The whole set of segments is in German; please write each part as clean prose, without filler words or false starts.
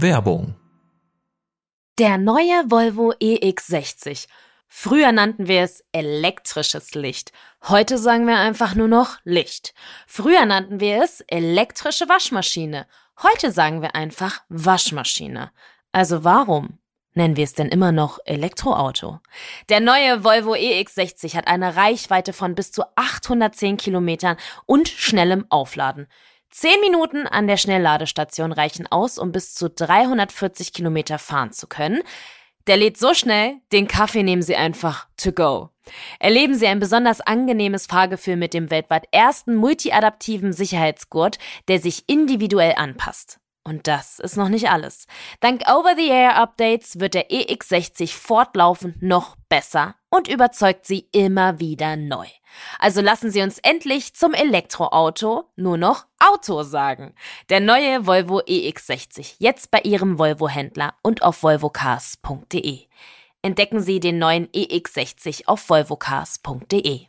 Werbung. Der neue Volvo EX60. Früher nannten wir es elektrisches Licht. Heute sagen wir einfach nur noch Licht. Früher nannten wir es elektrische Waschmaschine. Heute sagen wir einfach Waschmaschine. Also warum nennen wir es denn immer noch Elektroauto? Der neue Volvo EX60 hat eine Reichweite von bis zu 810 Kilometern und schnellem Aufladen. 10 Minuten an der Schnellladestation reichen aus, um bis zu 340 Kilometer fahren zu können. Der lädt so schnell, den Kaffee nehmen Sie einfach to go. Erleben Sie ein besonders angenehmes Fahrgefühl mit dem weltweit ersten multiadaptiven Sicherheitsgurt, der sich individuell anpasst. Und das ist noch nicht alles. Dank Over-the-Air-Updates wird der EX60 fortlaufend noch besser und überzeugt Sie immer wieder neu. Also lassen Sie uns endlich zum Elektroauto nur noch Auto sagen. Der neue Volvo EX60, jetzt bei Ihrem Volvo-Händler und auf volvocars.de. Entdecken Sie den neuen EX60 auf volvocars.de.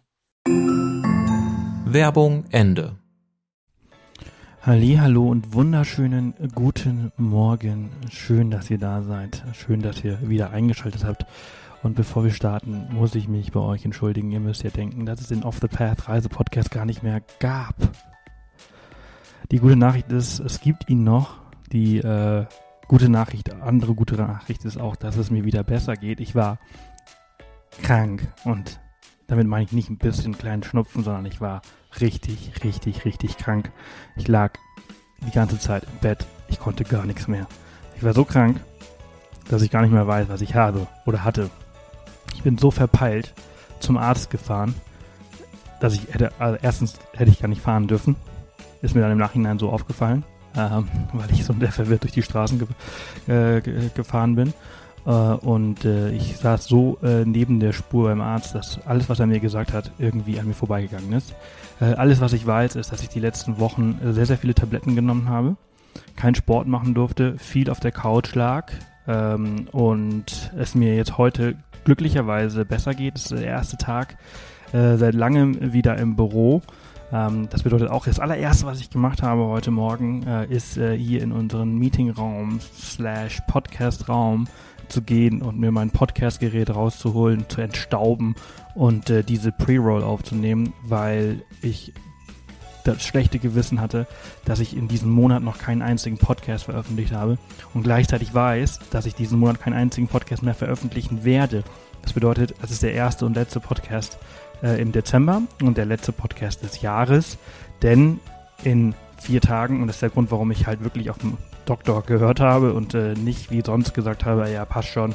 Werbung Ende. Hallihallo und wunderschönen guten Morgen. Schön, dass ihr da seid. Schön, dass ihr wieder eingeschaltet habt. Und bevor wir starten, muss ich mich bei euch entschuldigen. Ihr müsst ja denken, dass es den Off the Path Reise-Podcast gar nicht mehr gab. Die gute Nachricht ist, es gibt ihn noch. Die andere gute Nachricht ist auch, dass es mir wieder besser geht. Ich war krank und damit meine ich nicht ein bisschen kleinen Schnupfen, sondern ich war richtig krank. Ich lag die ganze Zeit im Bett. Ich konnte gar nichts mehr. Ich war so krank, dass ich gar nicht mehr weiß, was ich habe oder hatte. Ich bin so verpeilt zum Arzt gefahren, dass erstens hätte ich gar nicht fahren dürfen. Ist mir dann im Nachhinein so aufgefallen, weil ich so verwirrt durch die Straßen gefahren bin. Und ich saß so neben der Spur beim Arzt, dass alles, was er mir gesagt hat, irgendwie an mir vorbeigegangen ist. Alles, was ich weiß, ist, dass ich die letzten Wochen sehr viele Tabletten genommen habe, keinen Sport machen durfte, viel auf der Couch lag und es mir jetzt heute glücklicherweise besser geht. Es ist der erste Tag seit langem wieder im Büro. Das bedeutet auch, das allererste, was ich gemacht habe heute Morgen, ist hier in unseren Meetingraum / Podcastraum zu gehen und mir mein Podcast-Gerät rauszuholen, zu entstauben und diese Pre-Roll aufzunehmen, weil ich das schlechte Gewissen hatte, dass ich in diesem Monat noch keinen einzigen Podcast veröffentlicht habe und gleichzeitig weiß, dass ich diesen Monat keinen einzigen Podcast mehr veröffentlichen werde. Das bedeutet, es ist der erste und letzte Podcast im Dezember und der letzte Podcast des Jahres, denn in 4 Tagen, und das ist der Grund, warum ich halt wirklich auf dem Doktor gehört habe und nicht wie sonst gesagt habe, ja, passt schon,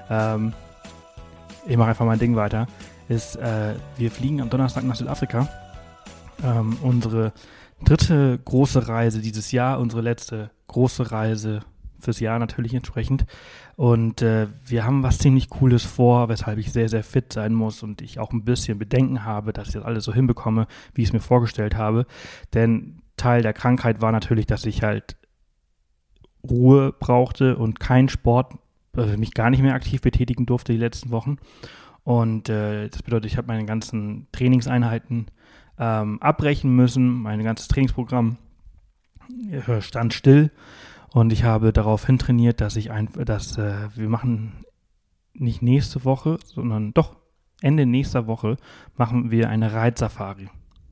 ich mache einfach mein Ding weiter, ist, wir fliegen am Donnerstag nach Südafrika. Unsere dritte große Reise dieses Jahr, unsere letzte große Reise fürs Jahr natürlich entsprechend. Und wir haben was ziemlich Cooles vor, weshalb ich sehr fit sein muss und ich auch ein bisschen Bedenken habe, dass ich das alles so hinbekomme, wie ich es mir vorgestellt habe. Denn Teil der Krankheit war natürlich, dass ich halt Ruhe brauchte und keinen Sport, mich gar nicht mehr aktiv betätigen durfte die letzten Wochen. Und das bedeutet, ich habe meine ganzen Trainingseinheiten abbrechen müssen. Mein ganzes Trainingsprogramm stand still und ich habe darauf hin trainiert, dass wir machen nicht nächste Woche, sondern doch Ende nächster Woche machen wir eine Reitsafari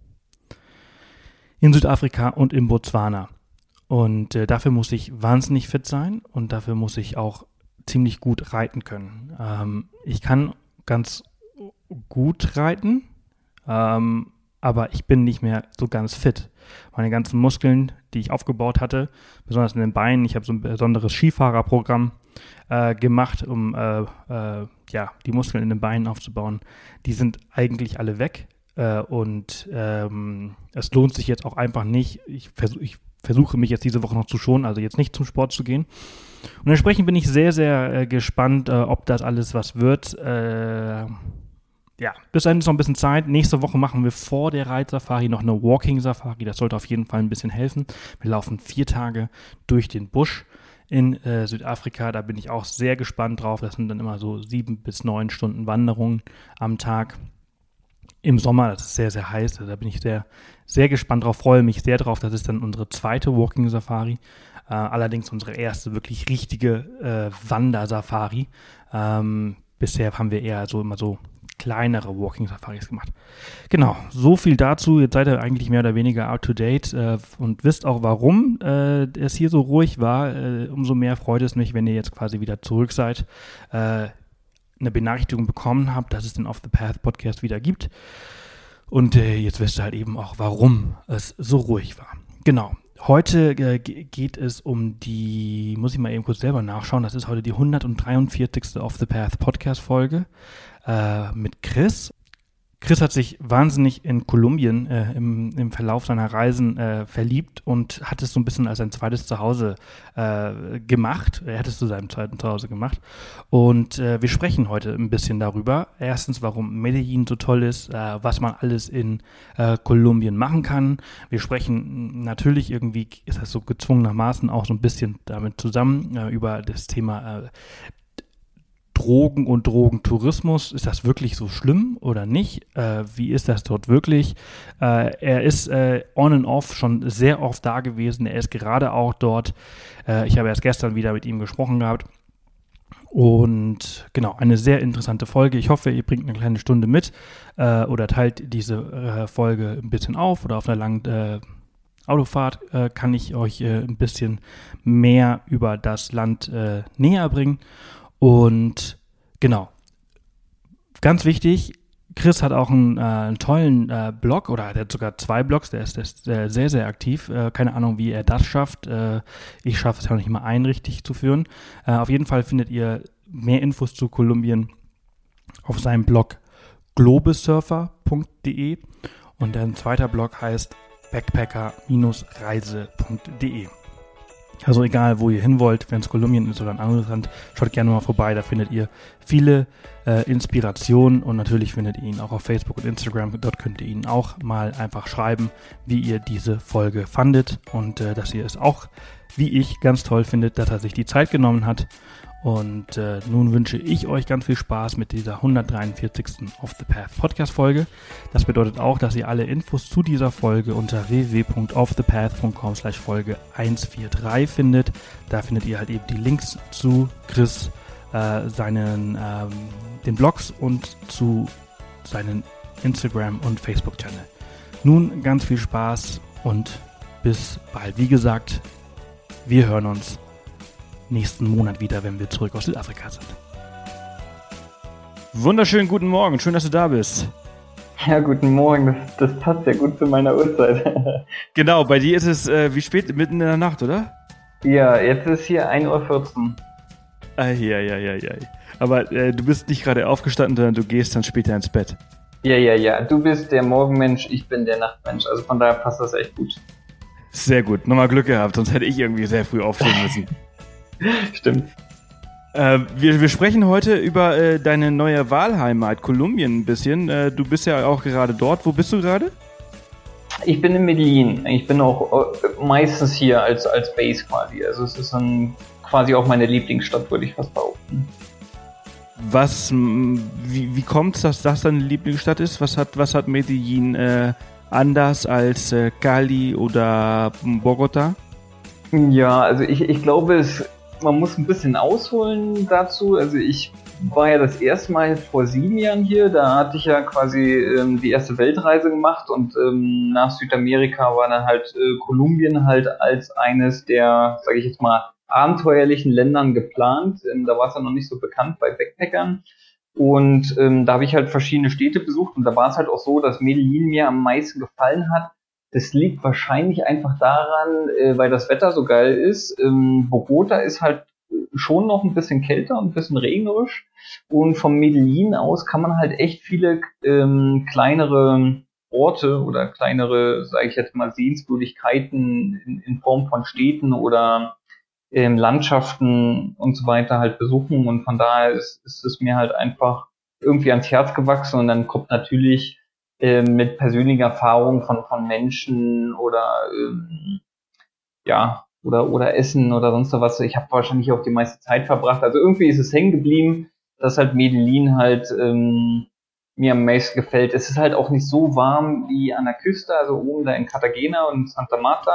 in Südafrika und in Botswana. Und dafür muss ich wahnsinnig fit sein und dafür muss ich auch ziemlich gut reiten können. Ich kann ganz gut reiten, aber ich bin nicht mehr so ganz fit. Meine ganzen Muskeln, die ich aufgebaut hatte, besonders in den Beinen, ich habe so ein besonderes Skifahrerprogramm gemacht, um die Muskeln in den Beinen aufzubauen. Die sind eigentlich alle weg und es lohnt sich jetzt auch einfach nicht. Ich versuche mich jetzt diese Woche noch zu schonen, also jetzt nicht zum Sport zu gehen. Und entsprechend bin ich sehr gespannt, ob das alles was wird. Bis dahin ist noch ein bisschen Zeit. Nächste Woche machen wir vor der Reitsafari noch eine Walking-Safari. Das sollte auf jeden Fall ein bisschen helfen. Wir laufen 4 Tage durch den Busch in Südafrika. Da bin ich auch sehr gespannt drauf. Das sind dann immer so 7 bis 9 Stunden Wanderungen am Tag. Im Sommer, das ist sehr heiß. Da bin ich sehr gespannt drauf, freue mich sehr drauf. Das ist dann unsere zweite Walking-Safari. Allerdings unsere erste wirklich richtige Wandersafari. Bisher haben wir eher immer so kleinere Walking-Safaris gemacht. Genau, so viel dazu. Jetzt seid ihr eigentlich mehr oder weniger up-to-date und wisst auch, warum es hier so ruhig war. Umso mehr freut es mich, wenn ihr jetzt quasi wieder zurück seid, eine Benachrichtigung bekommen habt, dass es den Off the Path Podcast wieder gibt. Und jetzt wisst ihr halt eben auch, warum es so ruhig war. Genau. Heute geht es um die, muss ich mal eben kurz selber nachschauen, das ist heute die 143. Off the Path Podcast Folge mit Chris. Chris hat sich wahnsinnig in Kolumbien im Verlauf seiner Reisen verliebt und hat es so ein bisschen als sein zweites Zuhause gemacht. Er hat es zu seinem zweiten Zuhause gemacht. Und wir sprechen heute ein bisschen darüber. Erstens, warum Medellin so toll ist, was man alles in Kolumbien machen kann. Wir sprechen natürlich irgendwie, ist das so gezwungenermaßen auch so ein bisschen damit zusammen, über das Thema Drogen und Drogentourismus. Ist das wirklich so schlimm oder nicht? Wie ist das dort wirklich? Er ist on and off schon sehr oft da gewesen. Er ist gerade auch dort. Ich habe erst gestern wieder mit ihm gesprochen gehabt. Und genau, eine sehr interessante Folge. Ich hoffe, ihr bringt eine kleine Stunde mit oder teilt diese Folge ein bisschen auf oder auf einer langen Autofahrt kann ich euch ein bisschen mehr über das Land näher bringen. Und genau, ganz wichtig, Chris hat auch einen tollen Blog, oder der hat sogar 2 Blogs, der ist sehr, sehr aktiv. Keine Ahnung, wie er das schafft. Ich schaffe es ja auch nicht mal einen richtig zu führen. Auf jeden Fall findet ihr mehr Infos zu Kolumbien auf seinem Blog globesurfer.de und ein zweiter Blog heißt backpacker-reise.de. Also egal, wo ihr hin wollt, wenn es Kolumbien ist oder ein anderes Land, schaut gerne mal vorbei. Da findet ihr viele Inspirationen und natürlich findet ihr ihn auch auf Facebook und Instagram. Dort könnt ihr ihn auch mal einfach schreiben, wie ihr diese Folge fandet und dass ihr es auch, wie ich, ganz toll findet, dass er sich die Zeit genommen hat. Und nun wünsche ich euch ganz viel Spaß mit dieser 143. Off the Path Podcast Folge. Das bedeutet auch, dass ihr alle Infos zu dieser Folge unter www.offthepath.com/Folge 143 findet. Da findet ihr halt eben die Links zu Chris, den Blogs und zu seinen Instagram- und Facebook-Channel. Nun ganz viel Spaß und bis bald. Wie gesagt, wir hören uns nächsten Monat wieder, wenn wir zurück aus Südafrika sind. Wunderschönen guten Morgen, schön, dass du da bist. Ja, guten Morgen, das passt ja gut zu meiner Uhrzeit. Genau, bei dir ist es wie spät? Mitten in der Nacht, oder? Ja, jetzt ist hier 1:14 Uhr. Ja. Aber du bist nicht gerade aufgestanden, sondern du gehst dann später ins Bett. Ja. Du bist der Morgenmensch, ich bin der Nachtmensch. Also von daher passt das echt gut. Sehr gut, nochmal Glück gehabt, sonst hätte ich irgendwie sehr früh aufstehen müssen. Stimmt. Wir sprechen heute über deine neue Wahlheimat, Kolumbien ein bisschen. Du bist ja auch gerade dort. Wo bist du gerade? Ich bin in Medellin. Ich bin auch meistens hier als Base quasi. Also es ist dann quasi auch meine Lieblingsstadt, würde ich fast behaupten. Wie kommt es, dass das deine Lieblingsstadt ist? Was hat Medellin anders als Cali oder Bogota? Ja, also ich glaube, man muss ein bisschen ausholen dazu. Also ich war ja das erste Mal vor 7 Jahren hier. Da hatte ich ja quasi die erste Weltreise gemacht und nach Südamerika war dann halt Kolumbien halt als eines der, sage ich jetzt mal, abenteuerlichen Ländern geplant. Da war es ja noch nicht so bekannt bei Backpackern. Und da habe ich halt verschiedene Städte besucht und da war es halt auch so, dass Medellin mir am meisten gefallen hat. Das liegt wahrscheinlich einfach daran, weil das Wetter so geil ist. Bogota ist halt schon noch ein bisschen kälter und ein bisschen regnerisch. Und vom Medellin aus kann man halt echt viele kleinere Orte oder kleinere, sage ich jetzt mal, Sehenswürdigkeiten in Form von Städten oder Landschaften und so weiter halt besuchen. Und von daher ist es mir halt einfach irgendwie ans Herz gewachsen. Und dann kommt natürlich mit persönlicher Erfahrung von Menschen oder oder Essen oder sonst was. Ich habe wahrscheinlich auch die meiste Zeit verbracht. Also irgendwie ist es hängen geblieben, dass halt Medellin halt mir am meisten gefällt. Es ist halt auch nicht so warm wie an der Küste, also oben da in Cartagena und Santa Marta.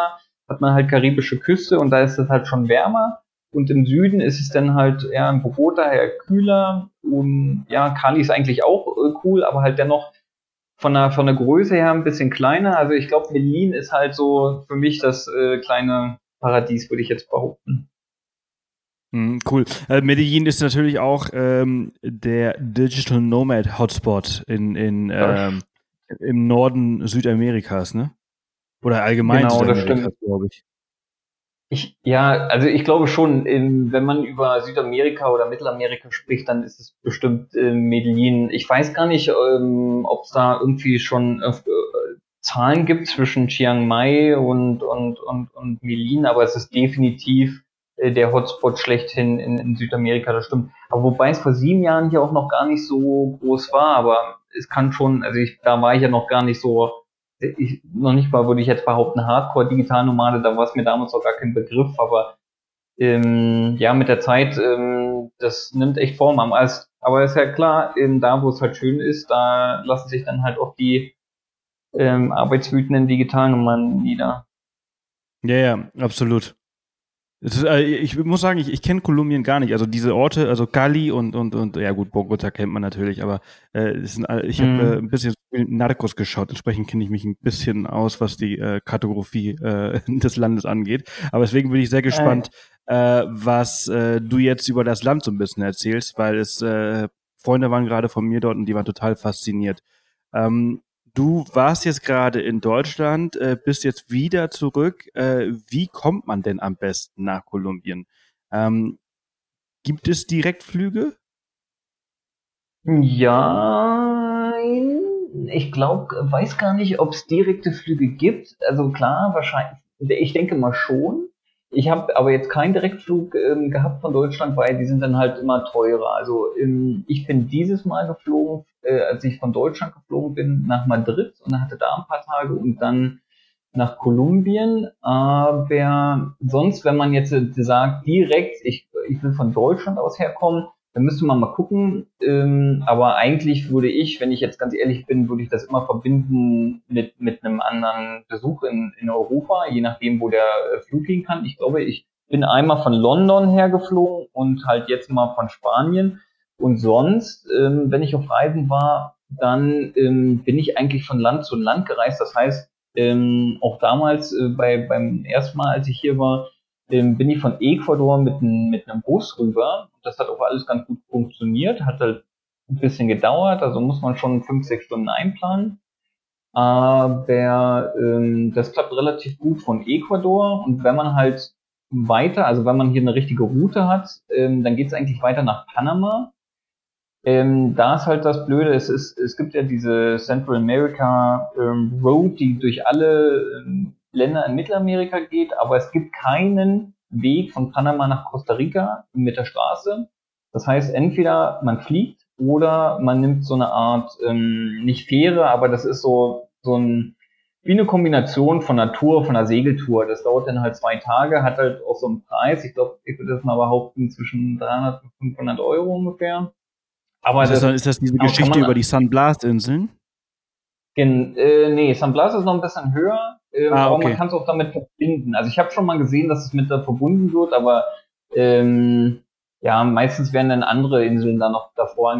hat man halt karibische Küste und da ist es halt schon wärmer. Und im Süden ist es dann halt eher in Bogota eher kühler. Und ja, Cali ist eigentlich auch cool, aber halt dennoch von der Größe her ein bisschen kleiner. Also ich glaube, Medellin ist halt so für mich das kleine Paradies, würde ich jetzt behaupten. Cool. Medellin ist natürlich auch der Digital Nomad Hotspot im Norden Südamerikas, ne? Oder allgemein Genau, das Südamerikas, stimmt. glaube ich. Also ich glaube schon, wenn man über Südamerika oder Mittelamerika spricht, dann ist es bestimmt Medellin. Ich weiß gar nicht, ob es da irgendwie schon Zahlen gibt zwischen Chiang Mai und Medellin, aber es ist definitiv der Hotspot schlechthin in Südamerika, das stimmt. Aber wobei es vor 7 Jahren hier auch noch gar nicht so groß war, aber es kann schon, da war ich ja noch gar nicht so noch nicht mal, würde ich jetzt behaupten, Hardcore-Digital-Nomade, da war es mir damals noch gar kein Begriff, aber ja, mit der Zeit, das nimmt echt Form an. Aber ist ja klar, da wo es halt schön ist, da lassen sich dann halt auch die arbeitswütenden Digitalnomaden nieder. Ja, ja, absolut. Ich muss sagen, ich kenne Kolumbien gar nicht. Also diese Orte, also Cali und ja gut, Bogota kennt man natürlich, aber ich habe ein bisschen Narcos geschaut, entsprechend kenne ich mich ein bisschen aus, was die Kartografie des Landes angeht. Aber deswegen bin ich sehr gespannt, was du jetzt über das Land so ein bisschen erzählst, weil Freunde waren gerade von mir dort und die waren total fasziniert. Du warst jetzt gerade in Deutschland, bist jetzt wieder zurück. Wie kommt man denn am besten nach Kolumbien? Gibt es Direktflüge? Ja, ich glaube, weiß gar nicht, ob es direkte Flüge gibt. Also klar, wahrscheinlich, ich denke mal schon. Ich habe aber jetzt keinen Direktflug gehabt von Deutschland, weil die sind dann halt immer teurer. Also ich bin dieses Mal geflogen, als ich von Deutschland geflogen bin, nach Madrid und hatte da ein paar Tage und dann nach Kolumbien. Aber sonst, wenn man jetzt sagt, direkt, ich will von Deutschland aus herkommen, dann müsste man mal gucken. Aber eigentlich würde ich, wenn ich jetzt ganz ehrlich bin, würde ich das immer verbinden mit einem anderen Besuch in Europa, je nachdem, wo der Flug gehen kann. Ich glaube, ich bin einmal von London hergeflogen und halt jetzt mal von Spanien. Und sonst, wenn ich auf Reisen war, dann bin ich eigentlich von Land zu Land gereist. Das heißt, auch damals beim ersten Mal, als ich hier war, bin ich von Ecuador mit einem Bus rüber. Das hat auch alles ganz gut funktioniert, hat halt ein bisschen gedauert, also muss man schon 5, 6 Stunden einplanen. Aber das klappt relativ gut von Ecuador und wenn man halt also wenn man hier eine richtige Route hat, dann geht es eigentlich weiter nach Panama. Da ist halt das Blöde, es gibt ja diese Central America Road, die durch alle Länder in Mittelamerika geht, aber es gibt keinen Weg von Panama nach Costa Rica mit der Straße. Das heißt, entweder man fliegt oder man nimmt so eine Art, nicht Fähre, aber das ist wie eine Kombination von einer Tour, von einer Segeltour. Das dauert dann halt 2 Tage, hat halt auch so einen Preis. Ich glaube, ich würde das mal behaupten, zwischen 300 und 500 Euro ungefähr. Aber Ist das diese Geschichte über die Sun Blast Inseln? Nee, San Blas ist noch ein bisschen höher, aber man Okay. kann es auch damit verbinden. Also ich habe schon mal gesehen, dass es mit da verbunden wird, aber ja, meistens werden dann andere Inseln da noch davor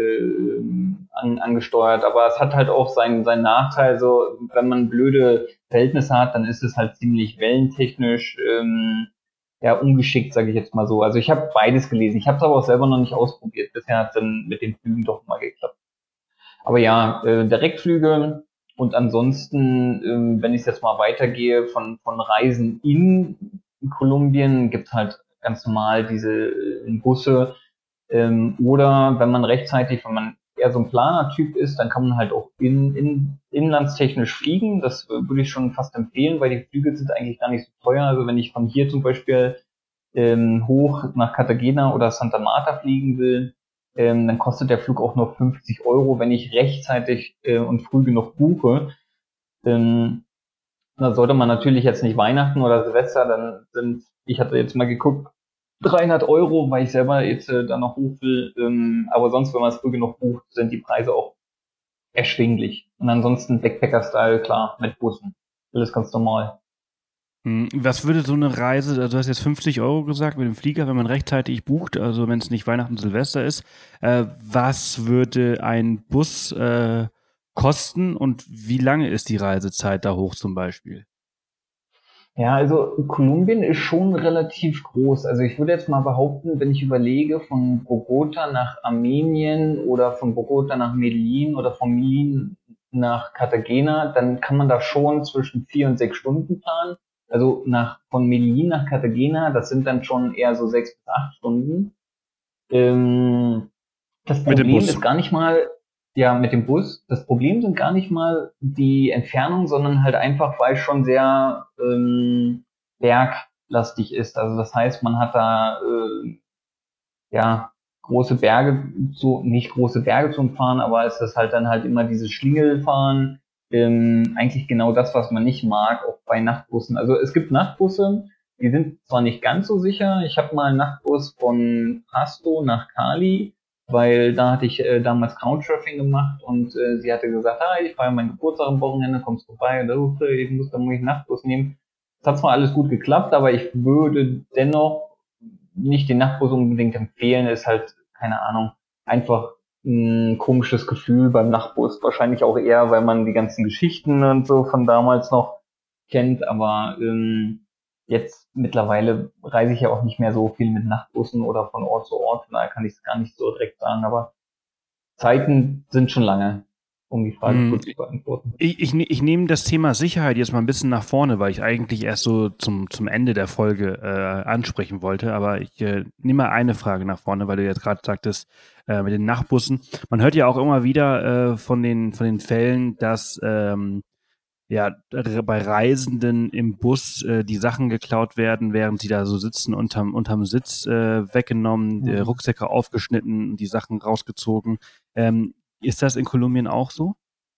angesteuert. Aber es hat halt auch seinen Nachteil, so wenn man blöde Verhältnisse hat, dann ist es halt ziemlich wellentechnisch ja ungeschickt, sage ich jetzt mal so. Also ich habe beides gelesen. Ich habe es aber auch selber noch nicht ausprobiert. Bisher hat es dann mit den Flügen doch mal geklappt. Aber ja, Direktflüge und ansonsten, wenn ich jetzt mal weitergehe von Reisen in Kolumbien, gibt halt ganz normal diese Busse. Oder wenn man eher so ein Planer-Typ ist, dann kann man halt auch inlandstechnisch fliegen. Das würde ich schon fast empfehlen, weil die Flüge sind eigentlich gar nicht so teuer. Also wenn ich von hier zum Beispiel hoch nach Cartagena oder Santa Marta fliegen will, dann kostet der Flug auch nur 50 Euro, wenn ich rechtzeitig und früh genug buche. Ähm, Da sollte man natürlich jetzt nicht Weihnachten oder Silvester, ich hatte jetzt mal geguckt, 300 Euro, weil ich selber jetzt da noch hoch will. Aber sonst, wenn man es früh genug bucht, sind die Preise auch erschwinglich. Und ansonsten Backpacker-Style, klar, mit Bussen. Alles ganz normal. Was würde so eine Reise, also du hast jetzt 50 € gesagt mit dem Flieger, wenn man rechtzeitig bucht, also wenn es nicht Weihnachten, Silvester ist, was würde ein Bus kosten und wie lange ist die Reisezeit da hoch zum Beispiel? Ja, also Kolumbien ist schon relativ groß. Also ich würde jetzt mal behaupten, wenn ich überlege, von Bogota nach Armenien oder von Bogota nach Medellin oder von Medellin nach Cartagena, dann kann man da schon zwischen 4 und 6 Stunden planen. Also von Medellin nach Cartagena, das sind dann schon eher so 6 bis 8 Stunden. Ähm, Das Mit dem Problem Bus. ist gar nicht mal, ja, mit dem Bus, das Problem sind gar nicht mal die Entfernung, sondern halt einfach, weil es schon sehr berglastig ist. Also das heißt, man hat da ja große Berge nicht große Berge zu umfahren, aber es ist halt dann halt immer dieses Schlingelfahren. Eigentlich genau das, was man nicht mag, auch bei Nachtbussen. Also es gibt Nachtbusse, die sind zwar nicht ganz so sicher. Ich habe mal einen Nachtbus von Pasto nach Cali, weil da hatte ich damals Couchsurfing gemacht und sie hatte gesagt, ich feiere meinen Geburtstag am Wochenende, kommst vorbei, und da muss ich einen Nachtbus nehmen. Es hat zwar alles gut geklappt, aber ich würde dennoch nicht den Nachtbus unbedingt empfehlen, ist halt, keine Ahnung, einfach ein komisches Gefühl beim Nachtbus. Wahrscheinlich auch eher, weil man die ganzen Geschichten und so von damals noch kennt, aber jetzt mittlerweile reise ich ja auch nicht mehr so viel mit Nachtbussen oder von Ort zu Ort, daher kann ich es gar nicht so direkt sagen, aber Zeiten sind schon lange, um die Frage Hm, kurz zu beantworten. ich nehme das Thema Sicherheit jetzt mal ein bisschen nach vorne, weil ich eigentlich erst so zum Ende der Folge ansprechen wollte. Aber ich nehme mal eine Frage nach vorne, weil du jetzt gerade sagtest, mit den Nachtbussen. Man hört ja auch immer wieder von den Fällen, dass ja, bei Reisenden im Bus die Sachen geklaut werden, während sie da so sitzen, unterm Sitz weggenommen, Mhm. Rucksäcke aufgeschnitten, die Sachen rausgezogen. Ist das in Kolumbien auch so?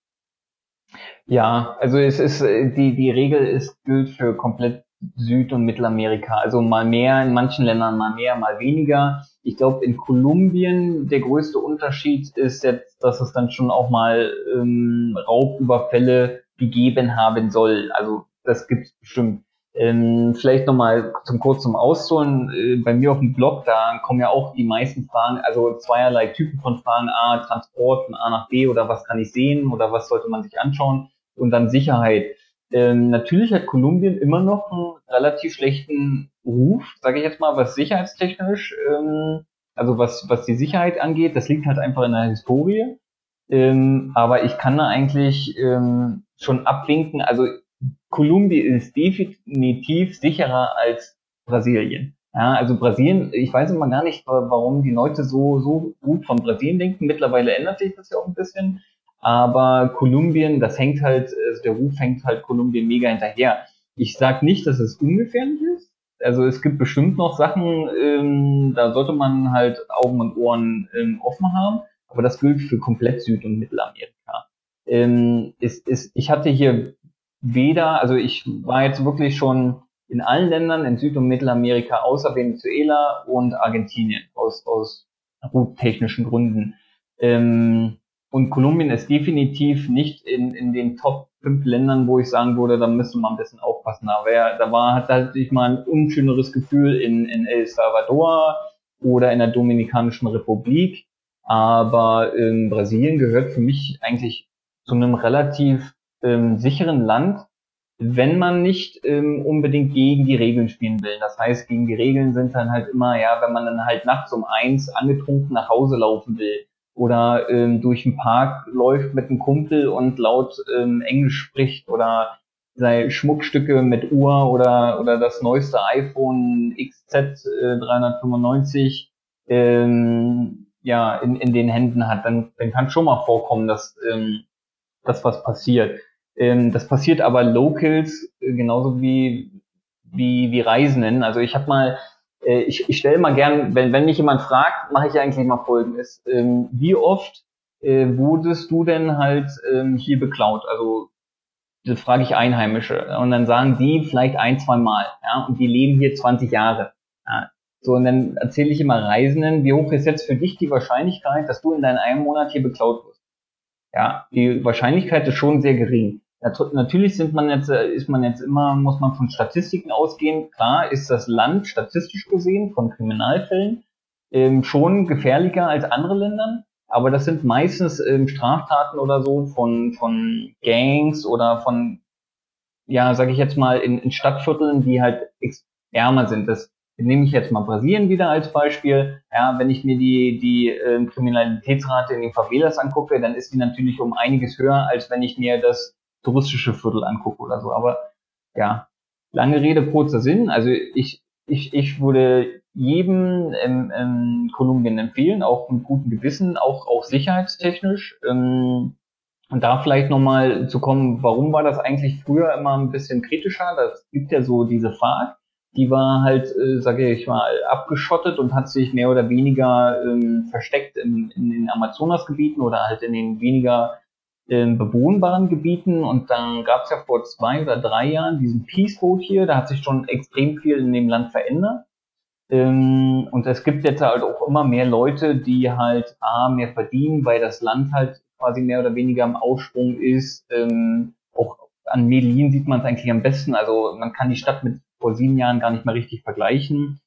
Ja, also es ist die Regel ist gilt für komplett Süd- und Mittelamerika. Also mal mehr in manchen Ländern, mal mehr, mal weniger. Ich glaube, in Kolumbien der größte Unterschied ist jetzt, dass es dann schon auch mal Raubüberfälle gegeben haben soll. Also das gibt's bestimmt. Vielleicht nochmal zum Ausholen. Bei mir auf dem Blog, da kommen ja auch die meisten Fragen, also zweierlei Typen von Fragen. Transport von A nach B oder was kann ich sehen oder was sollte man sich anschauen? Und dann Sicherheit. Natürlich hat Kolumbien immer noch einen relativ schlechten Ruf, sage ich jetzt mal, was sicherheitstechnisch, also was die Sicherheit angeht. Das liegt halt einfach in der Historie. Aber ich kann da eigentlich schon abwinken. Also Kolumbien ist definitiv sicherer als Brasilien. Ja, also Brasilien, ich weiß immer gar nicht, warum die Leute so gut von Brasilien denken. Mittlerweile ändert sich das ja auch ein bisschen. Aber Kolumbien, das hängt halt, der Ruf hängt halt Kolumbien mega hinterher. Ich sag nicht, dass es ungefährlich ist. Also es gibt bestimmt noch Sachen, da sollte man halt Augen und Ohren offen haben. Aber das gilt für komplett Süd- und Mittelamerika. Ich hatte hier also ich war jetzt wirklich schon in allen Ländern in Süd- und Mittelamerika außer Venezuela und Argentinien aus routtechnischen Gründen. Und Kolumbien ist definitiv nicht in den Top 5 Ländern, wo ich sagen würde, da müsste man ein bisschen aufpassen. Hatte ich mal ein unschöneres Gefühl in El Salvador oder in der Dominikanischen Republik. Aber Brasilien gehört für mich eigentlich zu einem relativ sicheren Land, wenn man nicht unbedingt gegen die Regeln spielen will. Das heißt, gegen die Regeln sind dann halt immer, ja, wenn man dann halt nachts um 1 angetrunken nach Hause laufen will oder durch den Park läuft mit einem Kumpel und laut Englisch spricht oder sei Schmuckstücke mit Uhr oder das neueste iPhone XZ 395 ja in den Händen hat, dann kann schon mal vorkommen, dass was passiert. Das passiert aber Locals genauso wie Reisenden. Also ich habe mal, ich stelle mal gern, wenn mich jemand fragt, mache ich eigentlich mal Folgendes. Wie oft wurdest du denn halt hier beklaut? Also das frage ich Einheimische. Und dann sagen die vielleicht 1, 2 Mal. Ja, und die leben hier 20 Jahre. Ja. So, und dann erzähle ich immer Reisenden, wie hoch ist jetzt für dich die Wahrscheinlichkeit, dass du in deinem einen Monat hier beklaut wirst? Ja, die Wahrscheinlichkeit ist schon sehr gering. Natürlich ist man jetzt immer, muss man von Statistiken ausgehen. Klar ist das Land statistisch gesehen von Kriminalfällen schon gefährlicher als andere Länder. Aber das sind meistens Straftaten oder so von Gangs oder von, ja, sage ich jetzt mal, in Stadtvierteln, die halt ärmer sind. Das nehme ich jetzt mal Brasilien wieder als Beispiel. Ja, wenn ich mir die Kriminalitätsrate in den Favelas angucke, dann ist die natürlich um einiges höher, als wenn ich mir das touristische Viertel angucke oder so. Aber ja, lange Rede, kurzer Sinn. Also ich würde jedem Kolumbien empfehlen, auch mit gutem Gewissen, auch sicherheitstechnisch. Und da vielleicht nochmal zu kommen, warum war das eigentlich früher immer ein bisschen kritischer? Das gibt ja so diese FARC, die war halt, sage ich mal, abgeschottet und hat sich mehr oder weniger versteckt in den Amazonasgebieten oder halt in den weniger bewohnbaren Gebieten. Und dann gab es ja vor 2 oder 3 Jahren diesen Peace Vote hier, da hat sich schon extrem viel in dem Land verändert. Und es gibt jetzt halt auch immer mehr Leute, die halt mehr verdienen, weil das Land halt quasi mehr oder weniger im Aufschwung ist. Auch an Medellin sieht man es eigentlich am besten. Also man kann die Stadt mit vor 7 Jahren gar nicht mehr richtig vergleichen.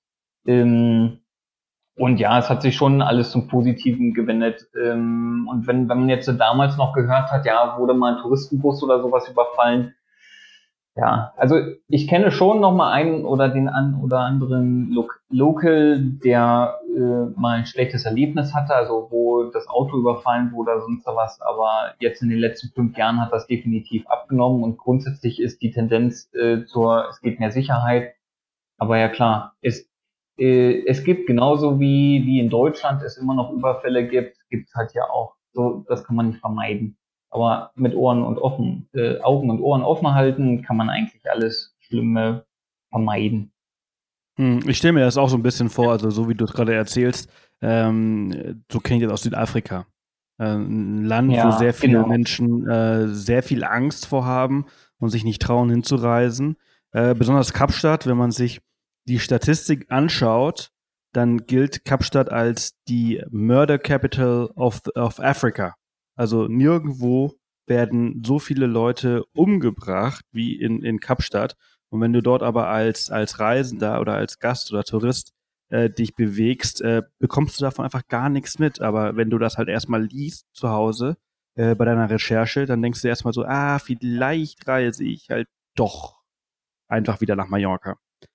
Und ja, es hat sich schon alles zum Positiven gewendet. Und wenn man jetzt so damals noch gehört hat, ja, wurde mal ein Touristenbus oder sowas überfallen. Ja, also ich kenne schon noch mal einen oder den anderen Local, der mal ein schlechtes Erlebnis hatte, also wo das Auto überfallen wurde oder sonst was, aber jetzt in den letzten 5 Jahren hat das definitiv abgenommen und grundsätzlich ist die Tendenz es gibt mehr Sicherheit. Aber ja klar, es gibt genauso wie in Deutschland es immer noch Überfälle gibt's halt ja auch. So, das kann man nicht vermeiden. Aber mit Augen und Ohren offen halten, kann man eigentlich alles Schlimme vermeiden. Ich stelle mir das auch so ein bisschen vor, also so wie du es gerade erzählst, so kenne ich das aus Südafrika. Ein Land, wo sehr viele Menschen sehr viel Angst vor haben und sich nicht trauen hinzureisen. Besonders Kapstadt, wenn man sich die Statistik anschaut, dann gilt Kapstadt als die Murder Capital of Africa. Also nirgendwo werden so viele Leute umgebracht wie in Kapstadt. Und wenn du dort aber als Reisender oder als Gast oder Tourist dich bewegst, bekommst du davon einfach gar nichts mit. Aber wenn du das halt erstmal liest zu Hause bei deiner Recherche, dann denkst du erstmal so, vielleicht reise ich halt doch einfach wieder nach Mallorca.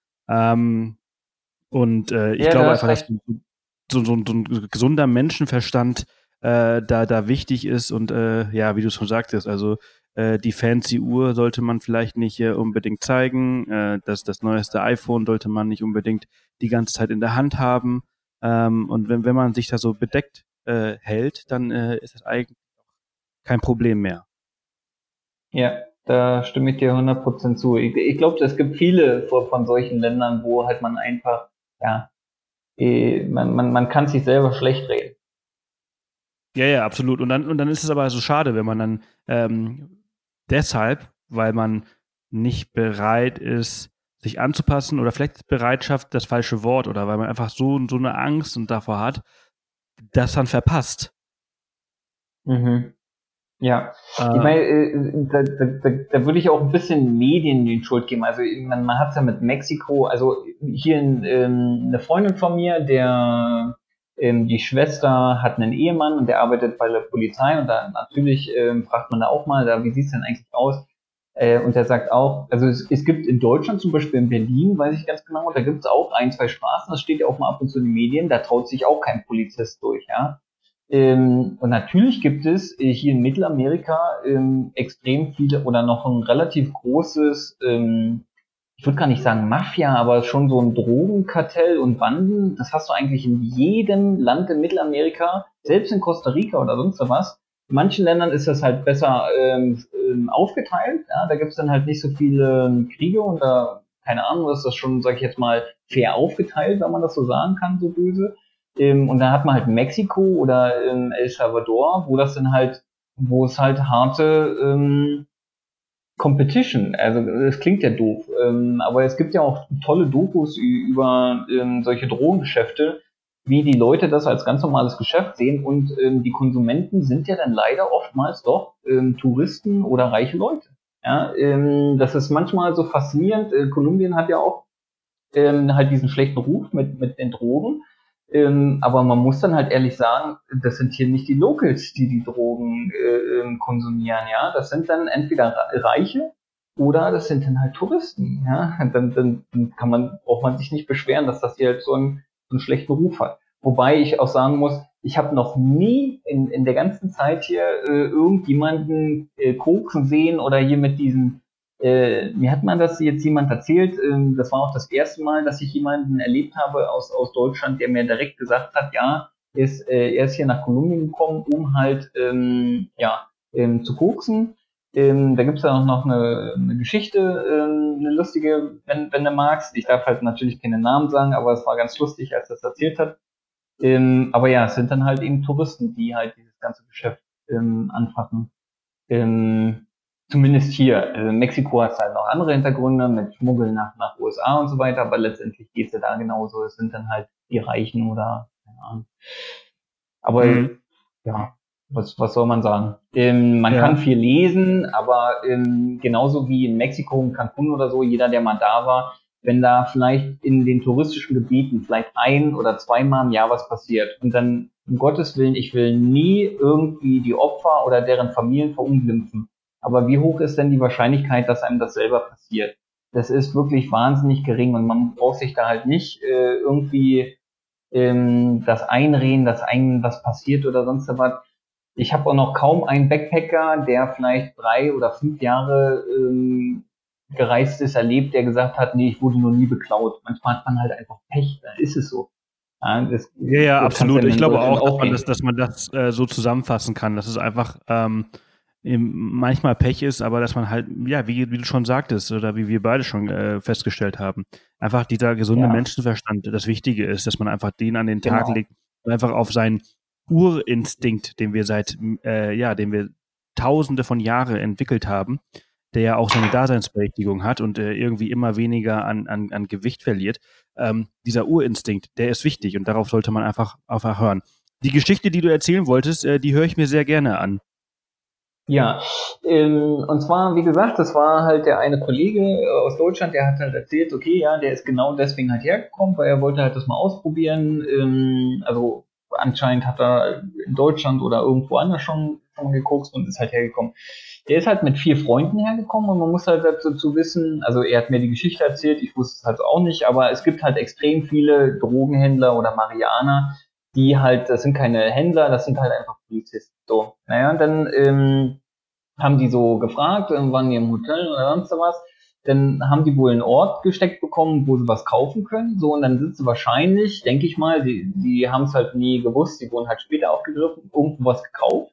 Ich glaube einfach, dass so ein gesunder Menschenverstand da wichtig ist und wie du schon sagtest, also die fancy Uhr sollte man vielleicht nicht unbedingt zeigen, das neueste iPhone sollte man nicht unbedingt die ganze Zeit in der Hand haben und wenn man sich da so bedeckt hält, dann ist das eigentlich kein Problem mehr. Ja, da stimme ich dir 100% zu. Ich glaube, es gibt viele von solchen Ländern, wo halt man einfach, man kann sich selber schlecht reden. Ja, absolut. Und dann ist es aber so schade, wenn man dann deshalb, weil man nicht bereit ist, sich anzupassen oder vielleicht ist Bereitschaft das falsche Wort oder weil man einfach so eine Angst und davor hat, das dann verpasst. Mhm. Ja, ich meine, da würde ich auch ein bisschen Medien die Schuld geben. Also man hat es ja mit Mexiko, also hier eine Freundin von mir, die Schwester hat einen Ehemann und der arbeitet bei der Polizei und da natürlich fragt man da auch mal, wie sieht's denn eigentlich aus? Und der sagt auch, also es gibt in Deutschland zum Beispiel in Berlin, weiß ich ganz genau, da gibt es auch 1, 2 Straßen, das steht ja auch mal ab und zu in den Medien, da traut sich auch kein Polizist durch, ja. Und natürlich gibt es hier in Mittelamerika extrem viele oder noch ein relativ großes, ich würde gar nicht sagen Mafia, aber schon so ein Drogenkartell und Banden. Das hast du eigentlich in jedem Land in Mittelamerika, selbst in Costa Rica oder sonst was. In manchen Ländern ist das halt besser aufgeteilt. Ja? Da gibt es dann halt nicht so viele Kriege und da, keine Ahnung, ist das schon, sag ich jetzt mal, fair aufgeteilt, wenn man das so sagen kann, so böse. Und dann hat man halt Mexiko oder El Salvador, wo es halt harte Competition, also das klingt ja doof, aber es gibt ja auch tolle Dokus über solche Drogengeschäfte, wie die Leute das als ganz normales Geschäft sehen und die Konsumenten sind ja dann leider oftmals doch Touristen oder reiche Leute. Ja, das ist manchmal so faszinierend. Kolumbien hat ja auch halt diesen schlechten Ruf mit den Drogen. Aber man muss dann halt ehrlich sagen, das sind hier nicht die Locals, die Drogen konsumieren, ja. Das sind dann entweder Reiche oder das sind dann halt Touristen, ja. Dann braucht man sich nicht beschweren, dass das hier halt so einen schlechten Ruf hat. Wobei ich auch sagen muss, ich habe noch nie in der ganzen Zeit hier irgendjemanden koksen sehen oder hier mit diesen mir hat man das jetzt jemand erzählt, das war auch das erste Mal, dass ich jemanden erlebt habe aus Deutschland, der mir direkt gesagt hat, ja, er ist hier nach Kolumbien gekommen, um halt zu koksen. Da gibt's ja noch eine Geschichte, eine lustige, wenn du magst. Ich darf halt natürlich keine Namen sagen, aber es war ganz lustig, als er das erzählt hat. Aber ja, es sind dann halt eben Touristen, die halt dieses ganze Geschäft anfassen. Zumindest hier. Mexiko hat halt noch andere Hintergründe mit Schmuggeln nach USA und so weiter, aber letztendlich geht es ja da genauso. Es sind dann halt die Reichen oder keine Ahnung. Aber ja, was soll man sagen? Man kann viel lesen, aber genauso wie in Mexiko, in Cancun oder so, jeder, der mal da war, wenn da vielleicht in den touristischen Gebieten vielleicht ein- oder zweimal im Jahr was passiert und dann, um Gottes Willen, ich will nie irgendwie die Opfer oder deren Familien verunglimpfen. Aber wie hoch ist denn die Wahrscheinlichkeit, dass einem das selber passiert? Das ist wirklich wahnsinnig gering und man braucht sich da halt nicht irgendwie das einreden, dass einem was passiert oder sonst was. Ich habe auch noch kaum einen Backpacker, der vielleicht 3 oder 5 Jahre gereist ist, erlebt, der gesagt hat, nee, ich wurde noch nie beklaut. Manchmal hat man halt einfach Pech, dann ist es so. Ja, absolut. Ich glaube auch, dass man das so zusammenfassen kann, dass es einfach manchmal Pech ist, aber dass man halt, ja, wie du schon sagtest oder wie wir beide schon festgestellt haben, einfach dieser gesunde Menschenverstand das Wichtige ist, dass man einfach den an den Tag legt und einfach auf seinen Urinstinkt, den wir den wir Tausende von Jahren entwickelt haben, der ja auch seine Daseinsberechtigung hat und irgendwie immer weniger an Gewicht verliert. Dieser Urinstinkt, der ist wichtig und darauf sollte man einfach hören. Die Geschichte, die du erzählen wolltest, die höre ich mir sehr gerne an. Ja, und zwar, wie gesagt, das war halt der eine Kollege aus Deutschland, der hat halt erzählt, okay, ja, der ist genau deswegen halt hergekommen, weil er wollte halt das mal ausprobieren. Also anscheinend hat er in Deutschland oder irgendwo anders schon gekokst und ist halt hergekommen. Der ist halt mit 4 Freunden hergekommen und man muss halt dazu wissen, also er hat mir die Geschichte erzählt, ich wusste es halt auch nicht, aber es gibt halt extrem viele Drogenhändler oder Marianer, die halt, das sind keine Händler, das sind halt einfach Polizisten. So, naja, und dann haben die so gefragt, waren die im Hotel oder sonst was, dann haben die wohl einen Ort gesteckt bekommen, wo sie was kaufen können, so, und dann sind sie wahrscheinlich, denke ich mal, die haben es halt nie gewusst, die wurden halt später aufgegriffen, irgendwo was gekauft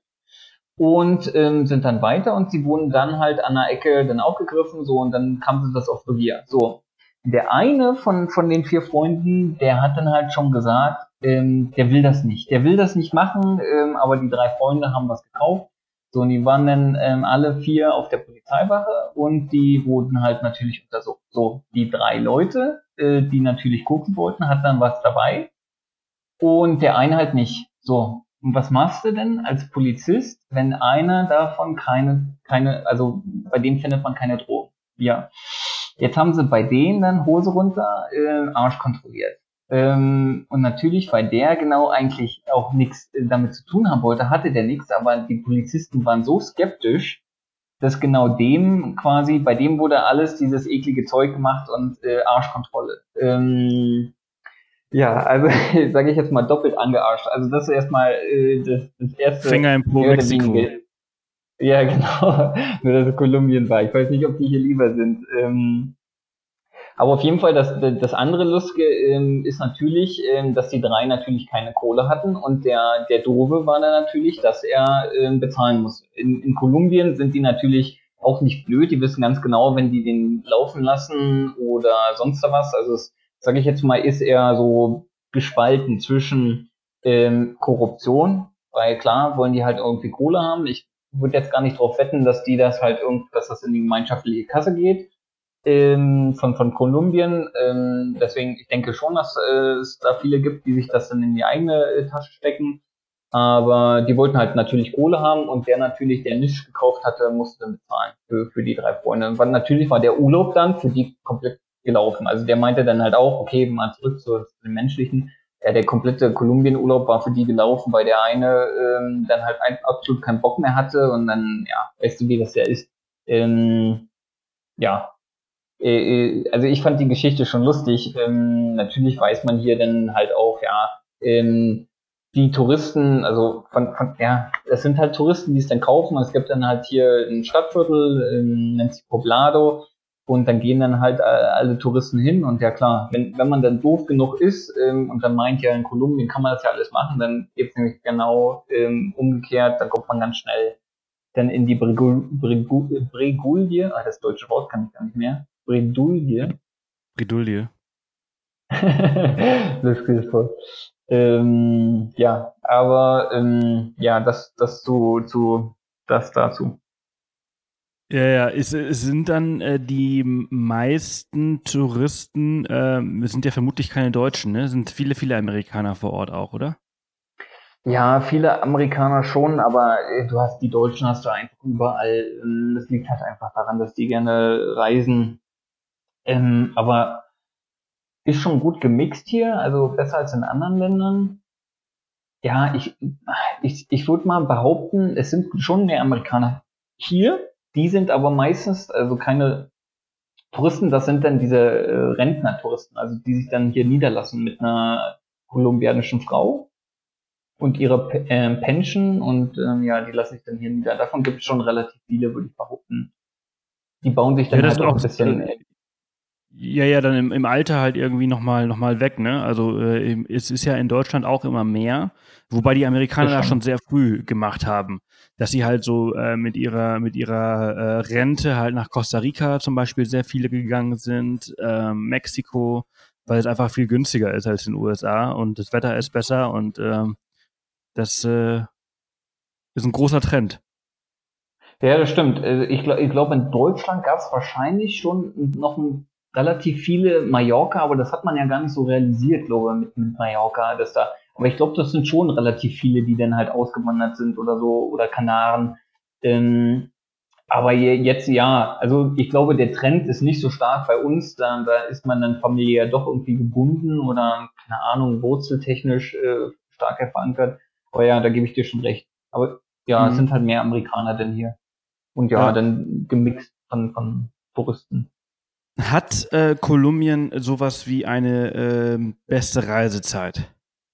und sind dann weiter und sie wurden dann halt an der Ecke dann aufgegriffen, so, und dann kam sie das auf Revier, so. Der eine von den 4 Freunden, der hat dann halt schon gesagt, der will das nicht machen, aber die 3 Freunde haben was gekauft. So, und die waren dann alle 4 auf der Polizeiwache und die wurden halt natürlich untersucht. So, die 3 Leute, die natürlich gucken wollten, hatten dann was dabei und der eine halt nicht. So, und was machst du denn als Polizist, wenn einer davon also bei dem findet man keine Drogen? Ja, jetzt haben sie bei denen dann Hose runter, Arsch kontrolliert. Und natürlich, weil der genau eigentlich auch nichts damit zu tun haben wollte, hatte der nichts, aber die Polizisten waren so skeptisch, dass genau bei dem wurde alles dieses eklige Zeug gemacht und Arschkontrolle. Ja, also sage ich jetzt mal doppelt angearscht. Also das ist erstmal das erste. Finger im Po Mexiko. Ja, genau. Nur dass es Kolumbien war. Ich weiß nicht, ob die hier lieber sind. Aber auf jeden Fall, das andere Lustige ist natürlich, dass die 3 natürlich keine Kohle hatten und der Doofe war dann natürlich, dass er bezahlen muss. In Kolumbien sind die natürlich auch nicht blöd, die wissen ganz genau, wenn die den laufen lassen oder sonst was. Also sage ich jetzt mal, ist er so gespalten zwischen Korruption, weil klar wollen die halt irgendwie Kohle haben. Ich würde jetzt gar nicht drauf wetten, dass dass das in die gemeinschaftliche Kasse geht. Von Kolumbien. Deswegen, ich denke schon, dass es da viele gibt, die sich das dann in die eigene Tasche stecken. Aber die wollten halt natürlich Kohle haben und der natürlich, der nichts gekauft hatte, musste dann bezahlen für die 3 Freunde. Und natürlich war der Urlaub dann für die komplett gelaufen. Also der meinte dann halt auch, okay, mal zurück zu den menschlichen. Ja, der komplette Kolumbien-Urlaub war für die gelaufen, weil der eine dann halt absolut keinen Bock mehr hatte und dann, ja, weißt du, wie das ja ist. Ja, also ich fand die Geschichte schon lustig. Natürlich weiß man hier dann halt auch, ja, die Touristen, also ja, es sind halt Touristen, die es dann kaufen. Es gibt dann halt hier ein Stadtviertel, nennt sich Poblado, und dann gehen dann halt alle Touristen hin. Und ja klar, wenn man dann doof genug ist und dann meint, ja, in Kolumbien kann man das ja alles machen, dann geht's nämlich genau umgekehrt, dann kommt man ganz schnell dann in die Bredouille, das deutsche Wort kann ich gar nicht mehr, Bredouille. Bredouille. Das ist voll. Ja, aber ja, das dazu. Ja, es sind dann die meisten Touristen, sind ja vermutlich keine Deutschen, ne? Sind viele Amerikaner vor Ort auch, oder? Ja, viele Amerikaner schon, aber du hast die Deutschen hast du einfach überall. Das liegt halt einfach daran, dass die gerne reisen. Aber ist schon gut gemixt hier, also besser als in anderen Ländern. Ja, ich würde mal behaupten, es sind schon mehr Amerikaner hier. Die sind aber meistens, also keine Touristen, das sind dann diese Rentner-Touristen, also die sich dann hier niederlassen mit einer kolumbianischen Frau und ihrer Pension und ja, die lassen sich dann hier nieder. Davon gibt es schon relativ viele, würde ich behaupten. Die bauen sich dann Ja, das halt ist auch auch, ein bisschen. ja, dann im Alter halt irgendwie nochmal weg, ne? Also es ist ja in Deutschland auch immer mehr, wobei die Amerikaner das schon sehr früh gemacht haben, dass sie halt so mit ihrer Rente halt nach Costa Rica zum Beispiel sehr viele gegangen sind, Mexiko, weil es einfach viel günstiger ist als in den USA und das Wetter ist besser und das ist ein großer Trend. Ja, das stimmt. Also ich glaube, in Deutschland gab es wahrscheinlich schon noch relativ viele Mallorca, aber das hat man ja gar nicht so realisiert, glaube ich, mit Mallorca, dass da. Aber ich glaube, das sind schon relativ viele, die dann halt ausgewandert sind oder so, oder Kanaren. Aber jetzt ja, also ich glaube, der Trend ist nicht so stark bei uns, da ist man dann familiär doch irgendwie gebunden oder, keine Ahnung, wurzeltechnisch stärker verankert. Aber ja, da gebe ich dir schon recht. Aber ja, es sind halt mehr Amerikaner denn hier. Und ja, dann gemixt von Touristen. Hat Kolumbien sowas wie eine beste Reisezeit?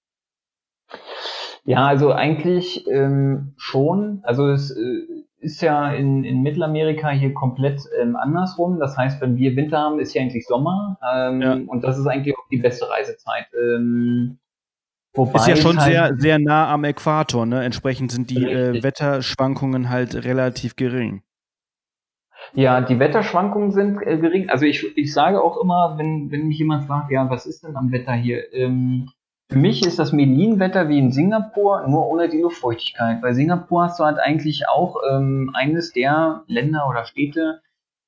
Ja, also eigentlich schon. Also es ist ja in Mittelamerika hier komplett andersrum. Das heißt, wenn wir Winter haben, ist hier eigentlich Sommer. Und das ist eigentlich auch die beste Reisezeit. Wobei ist ja schon halt, sehr nah am Äquator, ne? Entsprechend sind die Wetterschwankungen halt relativ gering. Ja, die Wetterschwankungen sind gering. Also ich sage auch immer, wenn mich jemand fragt, ja, was ist denn am Wetter hier? Für mich ist das Medellin-Wetter wie in Singapur, nur ohne die Luftfeuchtigkeit. Bei Singapur hast du halt eigentlich auch eines der Länder oder Städte,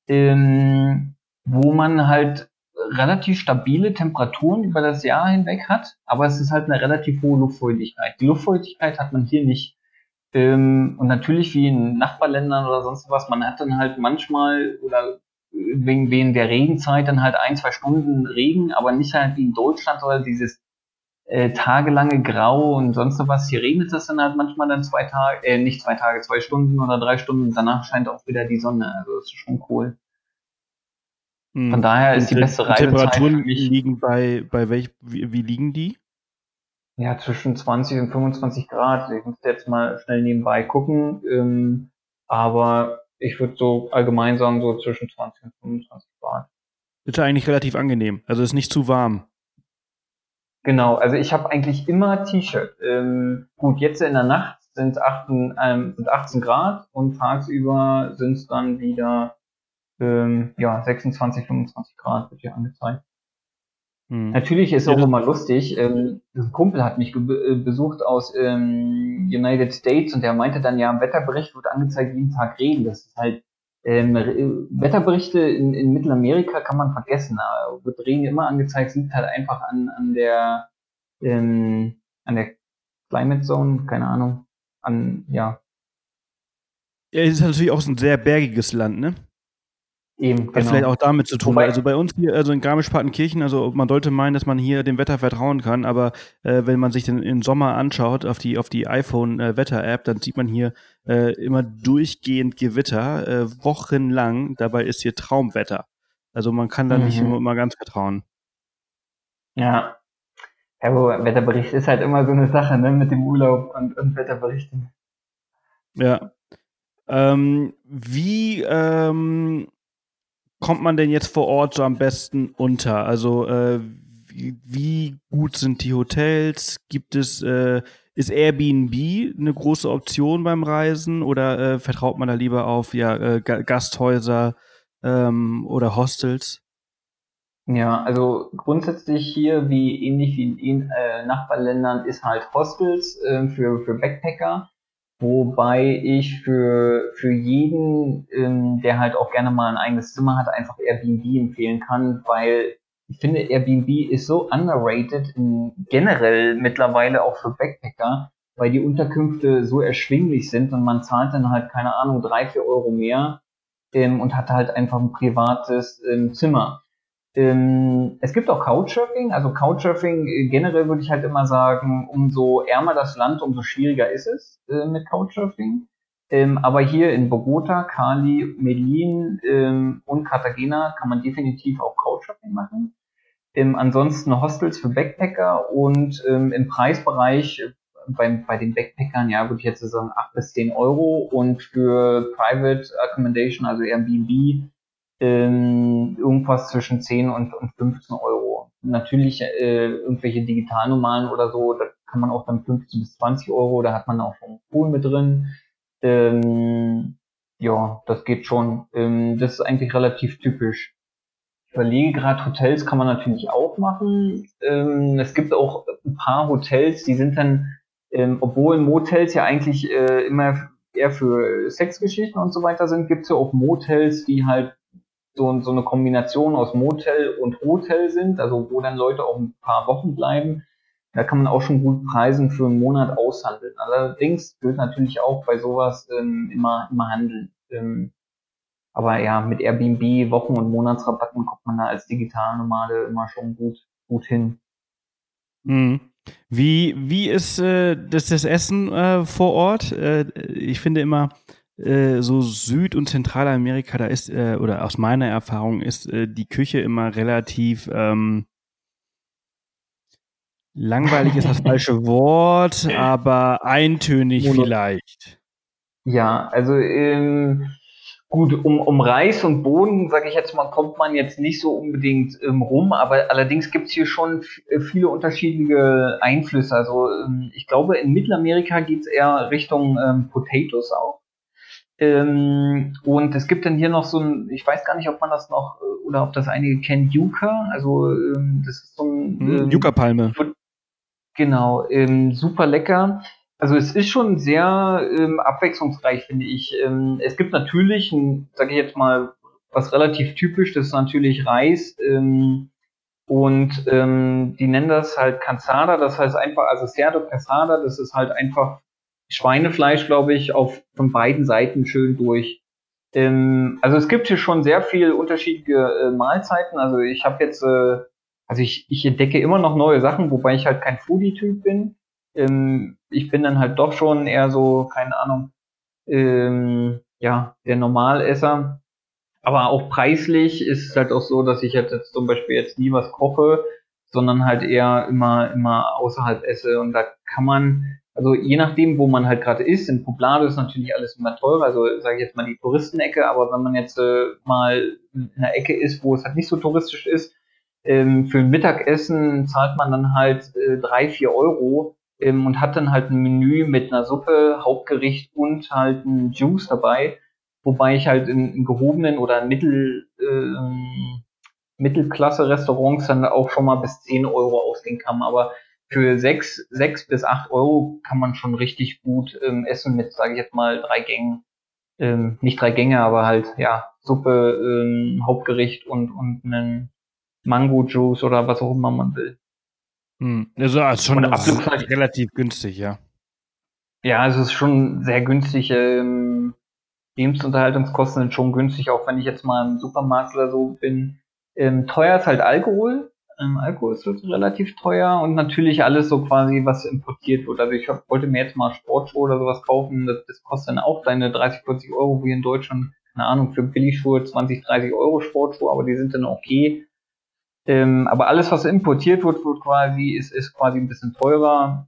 wo man halt relativ stabile Temperaturen über das Jahr hinweg hat, aber es ist halt eine relativ hohe Luftfeuchtigkeit. Die Luftfeuchtigkeit hat man hier nicht. Und natürlich wie in Nachbarländern oder sonst was, man hat dann halt manchmal oder wegen der Regenzeit dann halt 1, 2 Stunden Regen, aber nicht halt wie in Deutschland oder dieses tagelange Grau und sonst was. Hier regnet es dann halt manchmal dann 2 Tage, nicht 2 Tage, 2 Stunden oder 3 Stunden. Danach scheint auch wieder die Sonne. Also das ist schon cool. Von daher ist die beste Reisezeit Temperaturen für mich liegen wie liegen die? ja zwischen 20 und 25 Grad. Ich muss jetzt mal schnell nebenbei gucken. Aber ich würde so allgemein sagen, so zwischen 20 und 25 Grad. Ist ja eigentlich relativ angenehm. Also ist nicht zu warm. Genau, also ich habe eigentlich immer T-Shirt. Gut, jetzt in der Nacht sind 18 Grad und tagsüber sind es dann wieder ja, 26, 25 Grad wird hier angezeigt. Natürlich ist auch immer lustig. Ein Kumpel hat mich besucht aus United States und der meinte dann, ja, im Wetterbericht wird angezeigt, jeden Tag Regen. Das ist halt Wetterberichte in Mittelamerika kann man vergessen. Da wird Regen immer angezeigt, liegt halt einfach an der Climate Zone, keine Ahnung. Ja. Ja, es ist natürlich auch ein sehr bergiges Land, ne? Eben, Hat vielleicht genau. auch damit zu tun. Wobei, Also bei uns hier, also in Garmisch-Partenkirchen, also man sollte meinen, dass man hier dem Wetter vertrauen kann, aber wenn man sich den Sommer anschaut auf die iPhone-Wetter-App, dann sieht man hier immer durchgehend Gewitter, wochenlang. Dabei ist hier Traumwetter. Also man kann da nicht immer ganz vertrauen. ja. Ja, wo Wetterbericht ist halt immer so eine Sache, ne, mit dem Urlaub und Wetterberichten. Ja. Wie kommt man denn jetzt vor Ort so am besten unter? Also wie gut sind die Hotels? Ist Airbnb eine große Option beim Reisen oder vertraut man da lieber auf Gasthäuser oder Hostels? Ja, also grundsätzlich hier, wie ähnlich wie in Nachbarländern, ist halt Hostels für Backpacker, wobei ich für jeden, der halt auch gerne mal ein eigenes Zimmer hat, einfach Airbnb empfehlen kann, weil ich finde, Airbnb ist so underrated generell mittlerweile auch für Backpacker, weil die Unterkünfte so erschwinglich sind und man zahlt dann halt, keine Ahnung, 3, 4 Euro mehr und hat halt einfach ein privates Zimmer. Es gibt auch Couchsurfing. Also Couchsurfing generell würde ich halt immer sagen, umso ärmer das Land, umso schwieriger ist es mit Couchsurfing. Aber hier in Bogota, Cali, Medellin und Cartagena kann man definitiv auch Couchsurfing machen. Ansonsten Hostels für Backpacker und im Preisbereich bei den Backpackern, ja, würde ich jetzt sagen 8 bis 10 Euro und für Private Accommodation, also Airbnb, irgendwas zwischen 10 und 15 Euro. Natürlich irgendwelche Digitalnomaden oder so, da kann man auch dann 15 bis 20 Euro, da hat man auch schon einen Pool mit drin. Ja, das geht schon. Das ist eigentlich relativ typisch. Ich überlege gerade, Hotels kann man natürlich auch machen. Es gibt auch ein paar Hotels, die sind dann, obwohl Motels ja eigentlich immer eher für Sexgeschichten und so weiter sind, gibt es ja auch Motels, die halt so eine Kombination aus Motel und Hotel sind, also wo dann Leute auch ein paar Wochen bleiben. Da kann man auch schon gut Preisen für einen Monat aushandeln. Allerdings gilt natürlich auch bei sowas immer handeln. Aber ja, mit Airbnb, Wochen- und Monatsrabatten kommt man da als Digitalnomade immer schon gut hin. Mhm. Wie ist das Essen vor Ort? Ich finde immer, so Süd- und Zentralamerika, da ist, oder aus meiner Erfahrung, ist die Küche immer relativ langweilig ist das falsche Wort, aber eintönig Mono vielleicht. Ja, also gut, um Reis und Bohnen, sage ich jetzt mal, kommt man jetzt nicht so unbedingt rum, aber allerdings gibt's hier schon viele unterschiedliche Einflüsse. Also ich glaube, in Mittelamerika geht's eher Richtung Potatoes auch. Und es gibt dann hier noch so ein, ich weiß gar nicht, ob man das noch oder ob das einige kennen, Yuca. Also das ist so ein Yucca-Palme. Genau, super lecker. Also es ist schon sehr abwechslungsreich, finde ich. Es gibt natürlich, sage ich jetzt mal, was relativ typisch, das ist natürlich Reis. Und die nennen das halt Cansada, das heißt einfach, also Cerdo Cansada, das ist halt einfach Schweinefleisch, glaube ich, von beiden Seiten schön durch. Also es gibt hier schon sehr viel unterschiedliche Mahlzeiten. Also ich habe jetzt, also ich entdecke immer noch neue Sachen, wobei ich halt kein Foodie-Typ bin. Ich bin dann halt doch schon eher so, keine Ahnung, ja, der Normalesser. Aber auch preislich ist es halt auch so, dass ich jetzt zum Beispiel jetzt nie was koche, sondern halt eher immer außerhalb esse. Und da kann man, also je nachdem, wo man halt gerade ist, in Poblado ist natürlich alles immer teurer, also sage ich jetzt mal die Touristenecke, aber wenn man jetzt mal in einer Ecke ist, wo es halt nicht so touristisch ist, für ein Mittagessen zahlt man dann halt 3, 4 Euro und hat dann halt ein Menü mit einer Suppe, Hauptgericht und halt ein Juice dabei. Wobei ich halt in gehobenen oder Mittelklasse-Restaurants dann auch schon mal bis 10 Euro ausgehen kann. Aber für 6 bis 8 Euro kann man schon richtig gut essen mit, sage ich jetzt mal, 3 Gängen. Nicht 3 Gänge, aber halt, ja, Suppe, Hauptgericht und einen Mango-Juice oder was auch immer man will. Also schon Und noch Abflugszeit, relativ günstig, ja. ja, es ist schon sehr günstig. Lebensunterhaltungskosten sind schon günstig, auch wenn ich jetzt mal im Supermarkt oder so bin. Teuer ist halt Alkohol. Alkohol ist halt relativ teuer und natürlich alles so quasi, was importiert wird. Also wollte mir jetzt mal Sportschuhe oder sowas kaufen. Das kostet dann auch deine 30, 40 Euro, wie in Deutschland. Keine Ahnung, für Billigschuhe 20, 30 Euro Sportschuhe, aber die sind dann okay. Aber alles, was importiert wird quasi, ist quasi ein bisschen teurer.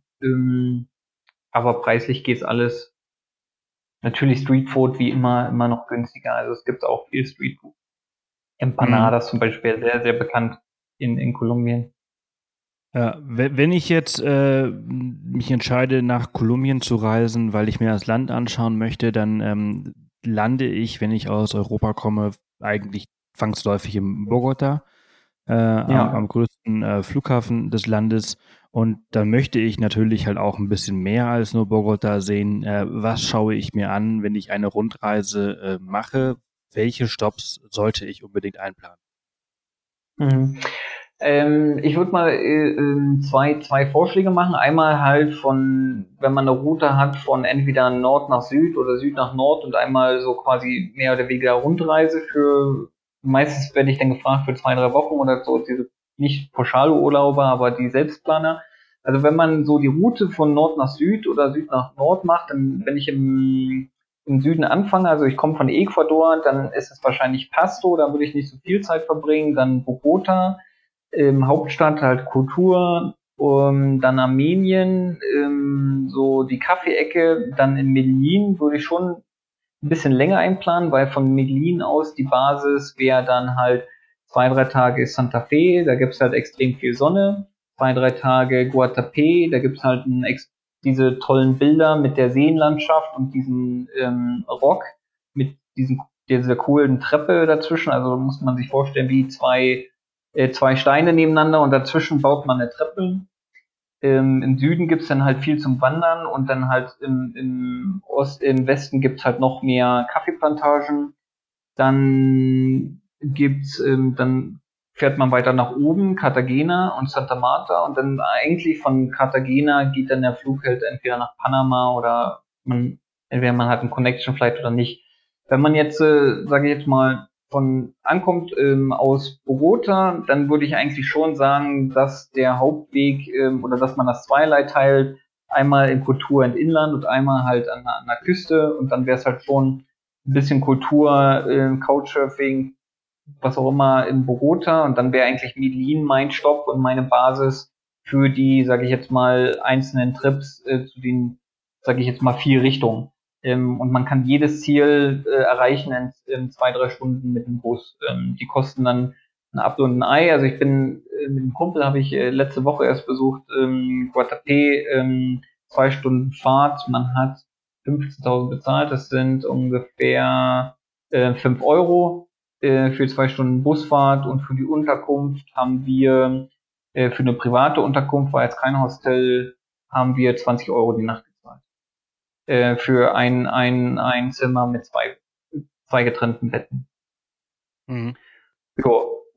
Aber preislich geht's alles. Natürlich Streetfood wie immer noch günstiger. Also es gibt auch viel Streetfood. Mhm. Empanadas zum Beispiel, sehr, sehr bekannt in Kolumbien. Ja, wenn ich jetzt mich entscheide, nach Kolumbien zu reisen, weil ich mir das Land anschauen möchte, dann lande ich, wenn ich aus Europa komme, eigentlich zwangsläufig in Bogota, am Ja, größten Flughafen des Landes. Und dann möchte ich natürlich halt auch ein bisschen mehr als nur Bogota sehen. Was schaue ich mir an, wenn ich eine Rundreise mache? Welche Stopps sollte ich unbedingt einplanen? mhm. Ich würde mal zwei Vorschläge machen. Einmal halt wenn man eine Route hat von entweder Nord nach Süd oder Süd nach Nord und einmal so quasi mehr oder weniger Rundreise meistens werde ich dann gefragt für 2, 3 Wochen oder so, diese nicht Pauschalurlauber, aber die Selbstplaner. Also wenn man so die Route von Nord nach Süd oder Süd nach Nord macht, dann wenn ich im Süden anfange, also ich komme von Ecuador, dann ist es wahrscheinlich Pasto, da würde ich nicht so viel Zeit verbringen, dann Bogota, Hauptstadt halt Kultur, dann Armenien, so die Kaffee-Ecke, dann in Medellin würde ich schon ein bisschen länger einplanen, weil von Medellin aus die Basis wäre dann halt 2, 3 Tage Santa Fe, da gibt's halt extrem viel Sonne, 2, 3 Tage Guatapé, da gibt's halt diese tollen Bilder mit der Seenlandschaft und diesem Rock mit dieser coolen Treppe dazwischen. Also muss man sich vorstellen, wie zwei Steine nebeneinander und dazwischen baut man eine Treppe. Im Süden gibt's dann halt viel zum Wandern und dann halt im Westen gibt's halt noch mehr Kaffeeplantagen. Dann fährt man weiter nach oben, Cartagena und Santa Marta und dann eigentlich von Cartagena geht dann der Flug halt entweder nach Panama oder entweder man hat einen Connection Flight oder nicht. Wenn man jetzt, sage ich jetzt mal, ankommt aus Bogota, dann würde ich eigentlich schon sagen, dass der Hauptweg oder dass man das zweierlei teilt, einmal in Kultur und Inland und einmal halt an der Küste und dann wäre es halt schon ein bisschen Kultur, Couchsurfing, was auch immer in Bogota und dann wäre eigentlich Medellin mein Stopp und meine Basis für die, sage ich jetzt mal, einzelnen Trips zu den, sage ich jetzt mal, 4 Richtungen. Und man kann jedes Ziel erreichen in 2, 3 Stunden mit dem Bus. Die kosten dann ein Apfel und ein Ei. Also ich bin mit einem Kumpel habe ich letzte Woche erst besucht, Guatapé, 2 Stunden Fahrt. Man hat 15.000 bezahlt. Das sind ungefähr 5 Euro für 2 Stunden Busfahrt und für die Unterkunft haben wir für eine private Unterkunft, war jetzt kein Hostel, haben wir 20 Euro die Nacht gezahlt. Für ein Zimmer mit zwei getrennten Betten. Mhm. Ja,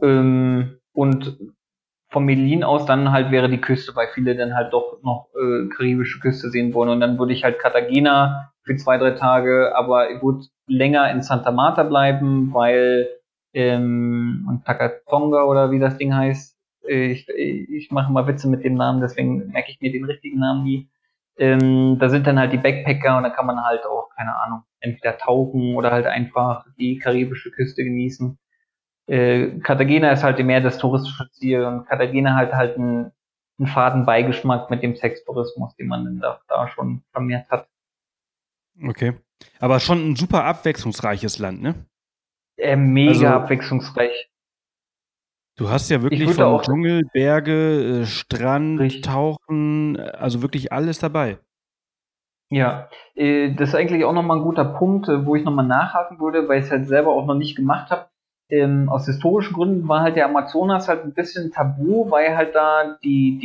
und von Medellin aus dann halt wäre die Küste, weil viele dann halt doch noch karibische Küste sehen wollen. Und dann würde ich halt Cartagena für 2, 3 Tage, aber ich würde länger in Santa Marta bleiben, weil und Tacatonga oder wie das Ding heißt. Ich mache mal Witze mit dem Namen, deswegen merke ich mir den richtigen Namen nie. Da sind dann halt die Backpacker und da kann man halt auch, keine Ahnung, entweder tauchen oder halt einfach die karibische Küste genießen. Cartagena ist halt mehr das touristische Ziel und Cartagena halt einen faden Beigeschmack mit dem Sextourismus, den man dann da schon vermehrt hat. Okay. Aber schon ein super abwechslungsreiches Land, ne? Mega Also, abwechslungsreich. du hast ja Ich wirklich würde von auch Dschungel, Berge, Strand, richtig, Tauchen, also wirklich alles dabei. ja. Das ist eigentlich auch nochmal ein guter Punkt, wo ich nochmal nachhaken würde, weil ich es halt selber auch noch nicht gemacht habe. Aus historischen Gründen war halt der Amazonas halt ein bisschen tabu, weil halt da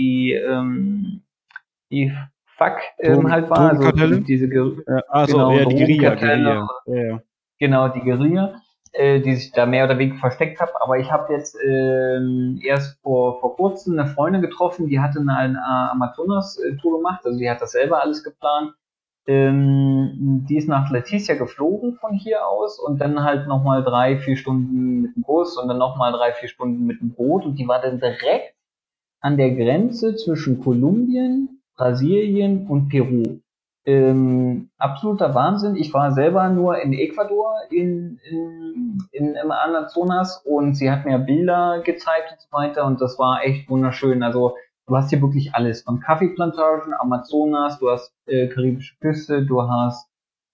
die Fuck halt war, also Drogenkartelle? diese Also, genau ja, die Guerilla, Drogenkartelle, Guerilla. Ja, ja. genau die Guerilla. die sich da mehr oder weniger versteckt habe. Aber ich habe jetzt erst vor kurzem eine Freundin getroffen, die hatte eine Amazonas-Tour gemacht, also die hat das selber alles geplant. Die ist nach Leticia geflogen von hier aus und dann halt nochmal 3-4 Stunden mit dem Bus und dann nochmal 3-4 Stunden mit dem Boot und die war dann direkt an der Grenze zwischen Kolumbien, Brasilien und Peru. Absoluter Wahnsinn. Ich war selber nur in Ecuador im Amazonas und sie hat mir Bilder gezeigt und so weiter und das war echt wunderschön. Also du hast hier wirklich alles. Von Kaffeeplantagen, Amazonas, du hast karibische Küste, du hast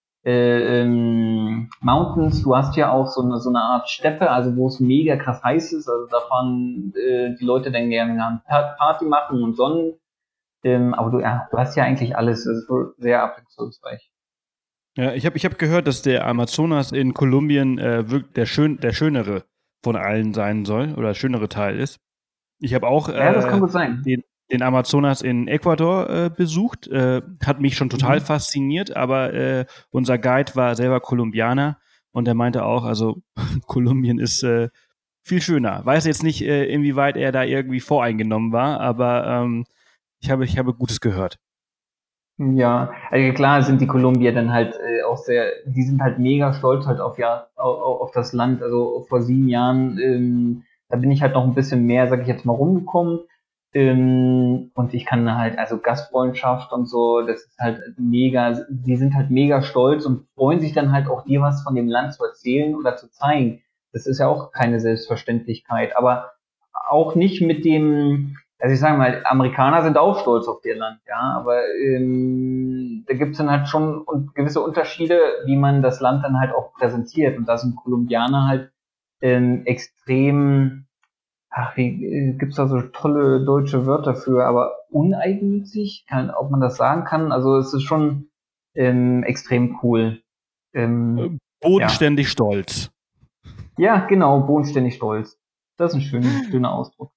Mountains, du hast ja auch so eine Art Steppe, also wo es mega krass heiß ist. Also da fahren die Leute dann gerne Party machen und Sonnen. Aber du hast ja eigentlich alles. Das ist wohl sehr abwechslungsreich. Ja, ich hab gehört, dass der Amazonas in Kolumbien wirklich der schönere von allen sein soll oder der schönere Teil ist. Ich habe auch Ja, das kann gut sein. den Amazonas in Ecuador besucht. Hat mich schon total fasziniert, aber unser Guide war selber Kolumbianer und er meinte auch, also Kolumbien ist viel schöner. Weiß jetzt nicht, inwieweit er da irgendwie voreingenommen war, aber ich habe Gutes gehört. Ja, also klar sind die Kolumbier dann halt die sind halt mega stolz halt auf das Land. Also vor 7 Jahren, da bin ich halt noch ein bisschen mehr, sag ich jetzt mal, rumgekommen. Und ich kann halt, also Gastfreundschaft und so, das ist halt mega, die sind halt mega stolz und freuen sich dann halt auch dir was von dem Land zu erzählen oder zu zeigen. Das ist ja auch keine Selbstverständlichkeit, aber auch nicht mit dem, also ich sage mal, Amerikaner sind auch stolz auf ihr Land, ja, aber da gibt's dann halt schon gewisse Unterschiede, wie man das Land dann halt auch präsentiert. Und da sind Kolumbianer halt extrem, wie gibt's da so tolle deutsche Wörter für, aber uneigennützig, ob man das sagen kann. Also es ist schon extrem cool. Bodenständig stolz. Ja, genau, bodenständig stolz. Das ist ein schöner Ausdruck.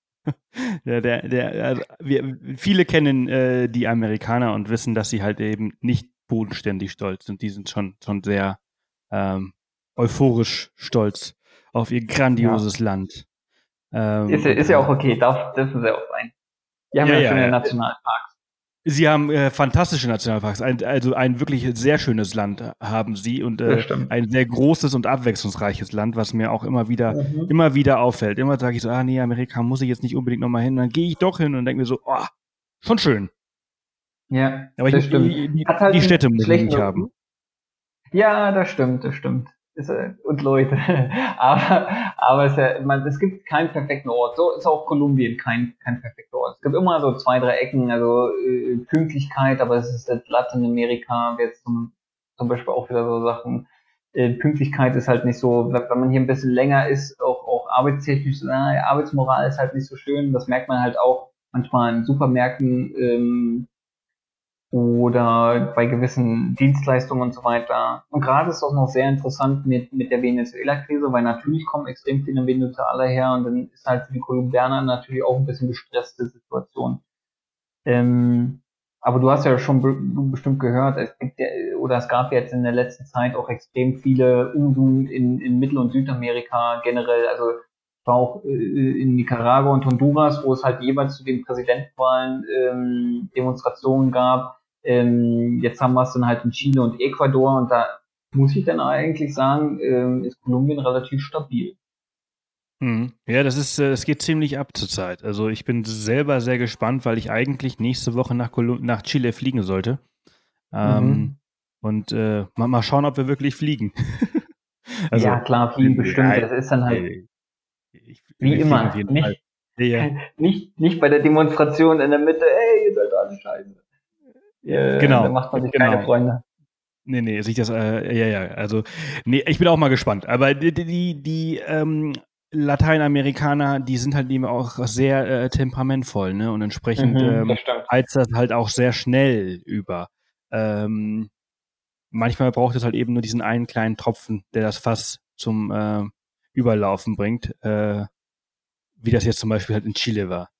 Also viele kennen die Amerikaner und wissen, dass sie halt eben nicht bodenständig stolz sind. Die sind schon sehr euphorisch stolz auf ihr grandioses Land. Ist ja auch okay, dürfen sie auch sein. Die haben ja schöne Nationalparks. Sie haben fantastische Nationalparks. Also ein wirklich sehr schönes Land haben sie und ein sehr großes und abwechslungsreiches Land, was mir auch immer wieder auffällt. Immer sage ich so, nee, Amerika muss ich jetzt nicht unbedingt nochmal hin. Dann gehe ich doch hin und denke mir so, schon schön. Ja, aber das stimmt. Die Städte muss ich nicht haben. Ja, das stimmt. Und Leute. aber es gibt keinen perfekten Ort. So ist auch Kolumbien kein perfekter Ort. Es gibt immer so 2, 3 Ecken, also Pünktlichkeit, aber es ist jetzt Lateinamerika, jetzt zum Beispiel auch wieder so Sachen. Pünktlichkeit ist halt nicht so, wenn man hier ein bisschen länger ist, auch arbeitstechnisch, Arbeitsmoral ist halt nicht so schön. Das merkt man halt auch manchmal in Supermärkten, oder bei gewissen Dienstleistungen und so weiter. Und gerade ist es auch noch sehr interessant mit der Venezuela-Krise, weil natürlich kommen extrem viele Venezuelaner her und dann ist halt für die Kolumbianer natürlich auch ein bisschen gestresste Situation. Aber du hast ja schon bestimmt gehört, es gab jetzt in der letzten Zeit auch extrem viele Unruhen in Mittel- und Südamerika generell. Also ich war auch in Nicaragua und Honduras, wo es halt jeweils zu den Präsidentenwahlen Demonstrationen gab. Jetzt haben wir es dann halt in Chile und Ecuador und da muss ich dann eigentlich sagen, ist Kolumbien relativ stabil. Ja, es geht ziemlich ab zurzeit. Also ich bin selber sehr gespannt, weil ich eigentlich nächste Woche nach Chile fliegen sollte. Und mal schauen, ob wir wirklich fliegen. Also, ja, klar, fliegen bestimmt. Das ist dann halt wie immer. Nicht bei der Demonstration in der Mitte, ihr seid alle scheiße. Genau. Da macht man sich keine Freunde. Nee, sich das, also, nee, ich bin auch mal gespannt. Aber die Lateinamerikaner, die sind halt eben auch sehr temperamentvoll, ne? Und entsprechend heizt das halt auch sehr schnell über. Manchmal braucht es halt eben nur diesen einen kleinen Tropfen, der das Fass zum Überlaufen bringt, wie das jetzt zum Beispiel halt in Chile war.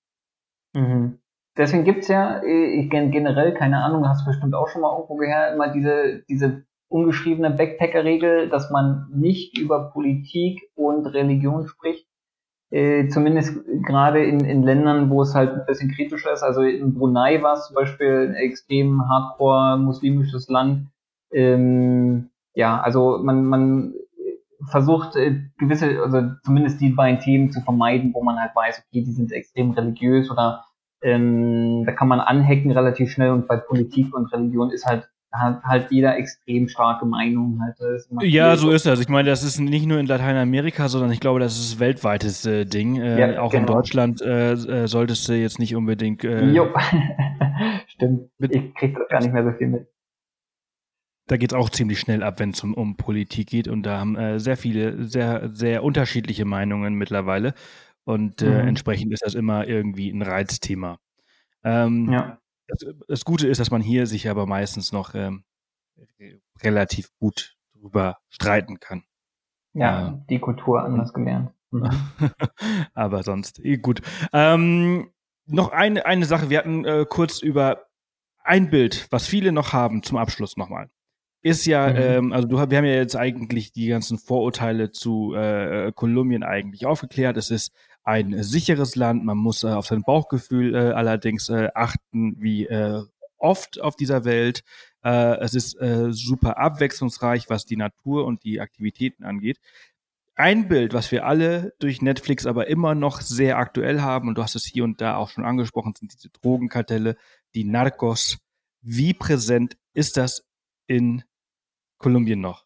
Deswegen gibt's ja generell, keine Ahnung, hast du bestimmt auch schon mal irgendwo gehört, immer diese ungeschriebene Backpacker-Regel, dass man nicht über Politik und Religion spricht. Zumindest gerade in Ländern, wo es halt ein bisschen kritischer ist. Also in Brunei war es zum Beispiel ein extrem hardcore muslimisches Land. Ja, also man versucht gewisse, also zumindest die beiden Themen zu vermeiden, wo man halt weiß, okay, die sind extrem religiös oder da kann man anhacken relativ schnell, und bei Politik und Religion ist halt hat halt jeder extrem starke Meinung. Halt, ja, so ist das. Ich meine, das ist nicht nur in Lateinamerika, sondern ich glaube, das ist ein weltweites Ding. Ja, auch genau. in Deutschland solltest du jetzt nicht unbedingt. Jo, stimmt. Ich krieg das gar nicht mehr so viel mit. Da geht es auch ziemlich schnell ab, wenn es um Politik geht. Und da haben sehr viele, sehr, sehr unterschiedliche Meinungen mittlerweile. Und entsprechend ist das immer irgendwie ein Reizthema. Ja. Das Gute ist, dass man hier sich aber meistens noch relativ gut drüber streiten kann. Ja, die Kultur anders gelernt. Aber sonst, gut. Noch eine Sache, wir hatten kurz über ein Bild, was viele noch haben, zum Abschluss nochmal. Ist ja, also wir haben ja jetzt eigentlich die ganzen Vorurteile zu Kolumbien eigentlich aufgeklärt. Es ist ein sicheres Land, man muss auf sein Bauchgefühl allerdings achten, wie oft auf dieser Welt. Es ist super abwechslungsreich, was die Natur und die Aktivitäten angeht. Ein Bild, was wir alle durch Netflix aber immer noch sehr aktuell haben, und du hast es hier und da auch schon angesprochen, sind diese Drogenkartelle, die Narcos. Wie präsent ist das in Kolumbien noch?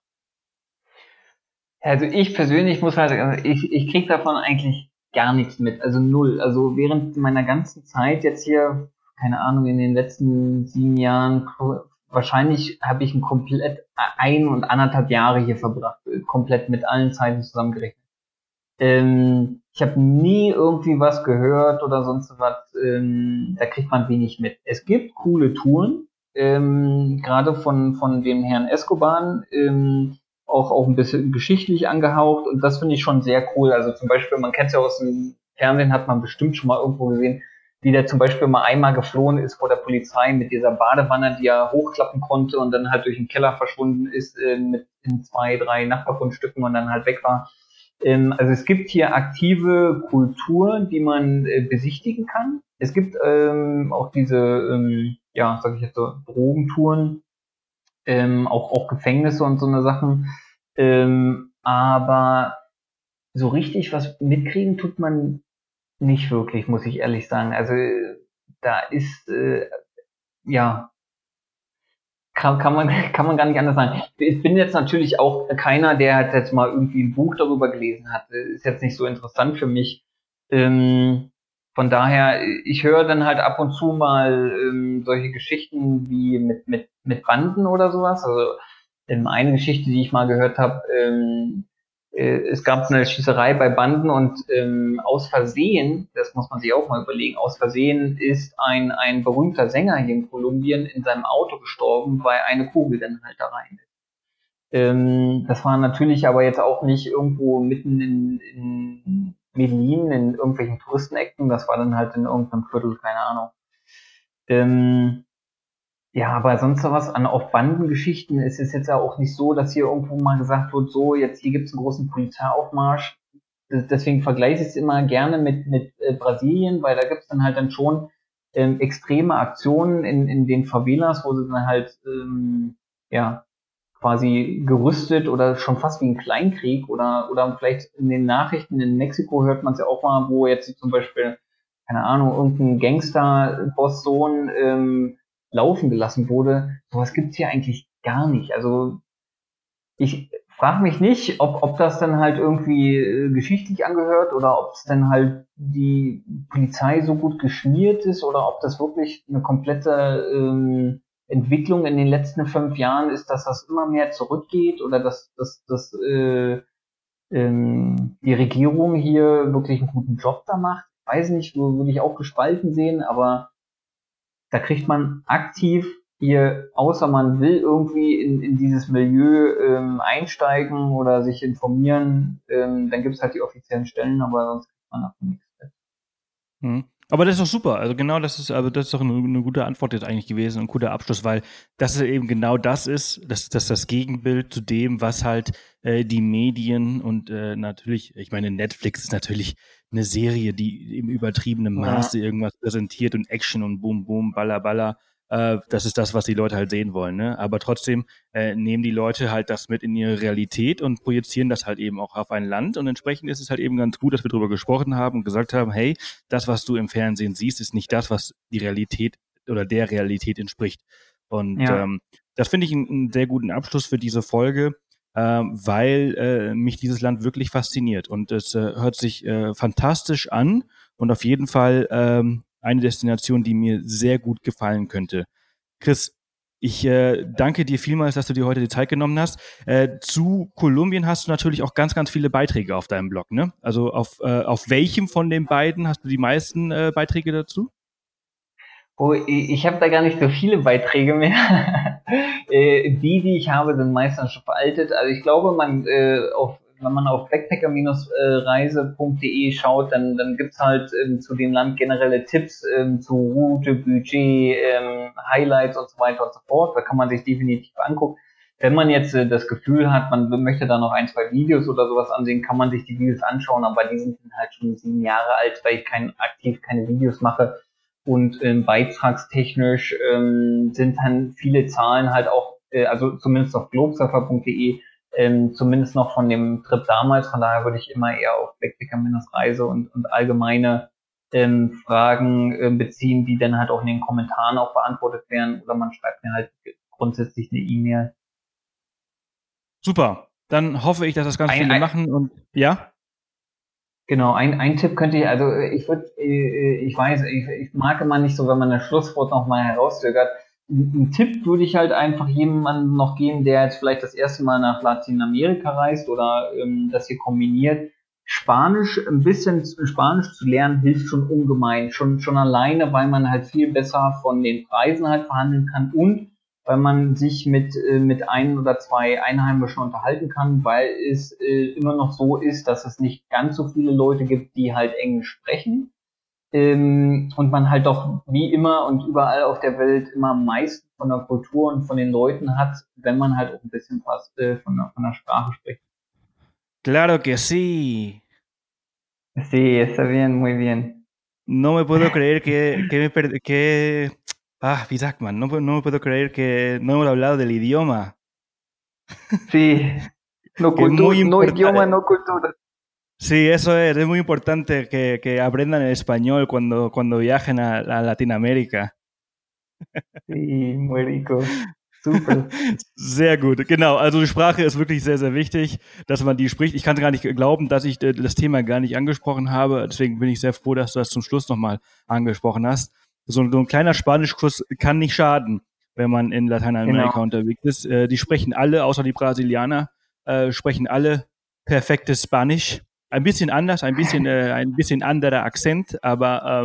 Also ich persönlich muss halt sagen, ich krieg davon eigentlich gar nichts mit, also null. Also während meiner ganzen Zeit jetzt hier, keine Ahnung, in den letzten 7 Jahren, wahrscheinlich habe ich komplett 1,5 Jahre hier verbracht, komplett mit allen Zeiten zusammengerechnet. Ich habe nie irgendwie was gehört oder sonst was, da kriegt man wenig mit. Es gibt coole Touren, gerade von dem Herrn Escobar, auch ein bisschen geschichtlich angehaucht, und das finde ich schon sehr cool. Also zum Beispiel, man kennt es ja aus dem Fernsehen, hat man bestimmt schon mal irgendwo gesehen, wie der zum Beispiel mal einmal geflohen ist vor der Polizei mit dieser Badewanne, die er hochklappen konnte und dann halt durch den Keller verschwunden ist, mit in 2, 3 Nachbargrundstücken und dann halt weg war. Also es gibt hier aktive Kultur, die man besichtigen kann. Es gibt auch diese, ja, sag ich jetzt so, Drogentouren, auch Gefängnisse und so eine Sachen. Aber so richtig was mitkriegen tut man nicht wirklich, muss ich ehrlich sagen. Also da ist, ja, kann man gar nicht anders sagen. Ich bin jetzt natürlich auch keiner, der hat jetzt mal irgendwie ein Buch darüber gelesen hat. Ist jetzt nicht so interessant für mich. Von daher, ich höre dann halt ab und zu mal solche Geschichten wie mit Banden oder sowas. Also eine Geschichte, die ich mal gehört habe, es gab eine Schießerei bei Banden und aus Versehen, das muss man sich auch mal überlegen, aus Versehen ist ein berühmter Sänger hier in Kolumbien in seinem Auto gestorben, weil eine Kugel dann halt da rein ist. Das war natürlich aber jetzt auch nicht irgendwo mitten in Medellin, in irgendwelchen Touristenecken, das war dann halt in irgendeinem Viertel, keine Ahnung. Ja, aber sonst was auf Bandengeschichten ist es jetzt ja auch nicht so, dass hier irgendwo mal gesagt wird, so, jetzt hier gibt's einen großen Polizeiaufmarsch. Deswegen vergleiche ich es immer gerne mit Brasilien, weil da gibt's dann halt dann schon extreme Aktionen in den Favelas, wo sie dann halt ja quasi gerüstet oder schon fast wie ein Kleinkrieg oder vielleicht in den Nachrichten in Mexiko hört man es ja auch mal, wo jetzt zum Beispiel, keine Ahnung, irgendein Gangster-Boss-Sohn laufen gelassen wurde. Sowas gibt's hier eigentlich gar nicht. Also ich frage mich nicht, ob das dann halt irgendwie geschichtlich angehört oder ob es dann halt die Polizei so gut geschmiert ist oder ob das wirklich eine komplette Entwicklung in den letzten 5 Jahren ist, dass das immer mehr zurückgeht oder dass die Regierung hier wirklich einen guten Job da macht. Weiß nicht, würde ich auch gespalten sehen, aber da kriegt man aktiv hier, außer man will irgendwie in dieses Milieu einsteigen oder sich informieren, dann gibt's halt die offiziellen Stellen, aber sonst kriegt man davon nichts. Aber das ist doch super. Also genau das ist doch eine gute Antwort jetzt eigentlich gewesen und ein guter Abschluss, weil das eben genau das ist, das Gegenbild zu dem, was halt die Medien und natürlich, ich meine, Netflix ist natürlich eine Serie, die im übertriebenen Maße irgendwas präsentiert und Action und Boom, Boom, Baller, Baller. Das ist das, was die Leute halt sehen wollen, ne? Aber trotzdem nehmen die Leute halt das mit in ihre Realität und projizieren das halt eben auch auf ein Land. Und entsprechend ist es halt eben ganz gut, dass wir darüber gesprochen haben und gesagt haben, hey, das, was du im Fernsehen siehst, ist nicht das, was die Realität oder der Realität entspricht. Und das finde ich einen sehr guten Abschluss für diese Folge, weil mich dieses Land wirklich fasziniert. Und es hört sich fantastisch an und auf jeden Fall eine Destination, die mir sehr gut gefallen könnte. Chris, ich danke dir vielmals, dass du dir heute die Zeit genommen hast. Zu Kolumbien hast du natürlich auch ganz, ganz viele Beiträge auf deinem Blog, ne? Also auf welchem von den beiden hast du die meisten Beiträge dazu? Oh, ich habe da gar nicht so viele Beiträge mehr. Die ich habe, sind meistens schon veraltet. Also ich glaube, wenn man auf backpacker-reise.de schaut, dann gibt's halt zu dem Land generelle Tipps zu Route, Budget, Highlights und so weiter und so fort. Da kann man sich definitiv angucken. Wenn man jetzt das Gefühl hat, man möchte da noch 1, 2 Videos oder sowas ansehen, kann man sich die Videos anschauen, aber die sind halt schon 7 Jahre alt, weil ich aktiv keine Videos mache. Und beitragstechnisch sind dann viele Zahlen halt auch, also zumindest auf globesurfer.de, zumindest noch von dem Trip damals. Von daher würde ich immer eher auf Backpacker-Reise und allgemeine Fragen beziehen, die dann halt auch in den Kommentaren auch beantwortet werden. Oder man schreibt mir halt grundsätzlich eine E-Mail. Super. Dann hoffe ich, dass das ganz viele machen und ja? Genau, ein Tipp könnte ich, also ich mag immer nicht so, wenn man das Schlusswort nochmal herauszögert. Ein Tipp würde ich halt einfach jemandem noch geben, der jetzt vielleicht das erste Mal nach Lateinamerika reist oder das hier kombiniert. Ein bisschen Spanisch zu lernen, hilft schon ungemein. Schon alleine, weil man halt viel besser von den Preisen halt verhandeln kann und weil man sich mit 1 oder 2 Einheimischen unterhalten kann, weil es immer noch so ist, dass es nicht ganz so viele Leute gibt, die halt Englisch sprechen. Und man halt doch wie immer und überall auf der Welt immer am meisten von der Kultur und von den Leuten hat, wenn man halt auch ein bisschen was von der Sprache spricht. Claro que sí. Sí, está bien, muy bien. No me puedo creer wie sagt man? No me puedo creer que no hemos hablado del idioma. Sí, no idioma, no cultura. Sí, eso es muy importante que aprendan el español cuando viajen a Latinoamérica. Sí, muy rico. Super. Sehr gut, genau. Also die Sprache ist wirklich sehr, sehr wichtig, dass man die spricht. Ich kann gar nicht glauben, dass ich das Thema gar nicht angesprochen habe. Deswegen bin ich sehr froh, dass du das zum Schluss nochmal angesprochen hast. So ein kleiner Spanischkurs kann nicht schaden, wenn man in Lateinamerika unterwegs ist. Die sprechen alle, außer die Brasilianer, sprechen alle perfektes Spanisch. Ein bisschen anders, ein bisschen anderer Akzent, aber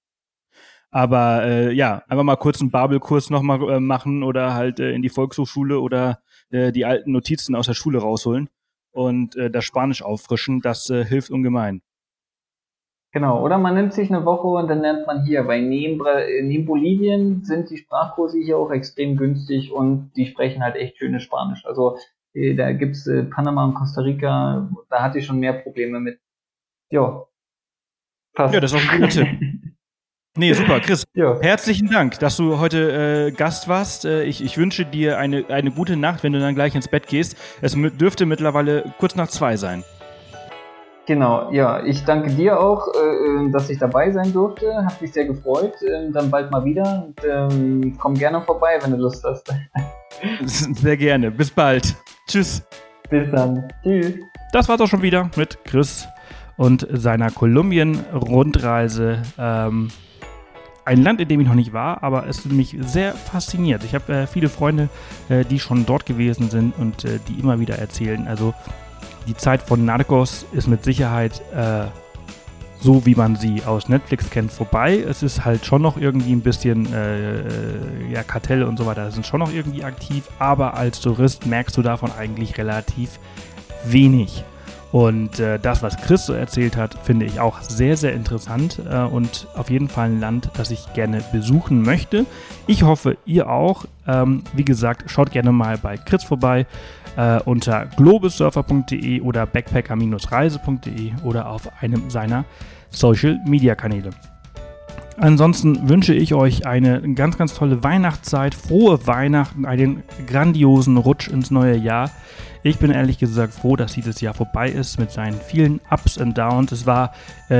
ja, einfach mal kurz einen Babelkurs nochmal machen oder halt in die Volkshochschule oder die alten Notizen aus der Schule rausholen und das Spanisch auffrischen, das hilft ungemein. Genau, oder man nimmt sich eine Woche und dann lernt man hier, weil neben Bolivien sind die Sprachkurse hier auch extrem günstig und die sprechen halt echt schönes Spanisch. Also da gibt's Panama und Costa Rica, da hatte ich schon mehr Probleme mit. Jo, passt. Ja, das ist auch ein guter Tipp. Nee, super, Chris. Ja. Herzlichen Dank, dass du heute Gast warst. Ich wünsche dir eine gute Nacht, wenn du dann gleich ins Bett gehst. Es dürfte mittlerweile kurz nach 2 sein. Genau, ja, ich danke dir auch, dass ich dabei sein durfte. Hat mich sehr gefreut. Dann bald mal wieder. Und, komm gerne vorbei, wenn du Lust hast. Sehr gerne. Bis bald. Tschüss. Bis dann. Tschüss. Das war's auch schon wieder mit Chris und seiner Kolumbien-Rundreise. Ein Land, in dem ich noch nicht war, aber es mich sehr fasziniert. Ich habe viele Freunde, die schon dort gewesen sind und die immer wieder erzählen. Also die Zeit von Narcos ist mit Sicherheit so, wie man sie aus Netflix kennt, vorbei. Es ist halt schon noch irgendwie ein bisschen Kartelle und so weiter sind schon noch irgendwie aktiv, aber als Tourist merkst du davon eigentlich relativ wenig. Und das, was Chris so erzählt hat, finde ich auch sehr, sehr interessant und auf jeden Fall ein Land, das ich gerne besuchen möchte. Ich hoffe, ihr auch. Wie gesagt, schaut gerne mal bei Chris vorbei unter globesurfer.de oder backpacker-reise.de oder auf einem seiner Social-Media-Kanäle. Ansonsten wünsche ich euch eine ganz, ganz tolle Weihnachtszeit, frohe Weihnachten, einen grandiosen Rutsch ins neue Jahr. Ich bin ehrlich gesagt froh, dass dieses Jahr vorbei ist mit seinen vielen Ups und Downs. Es war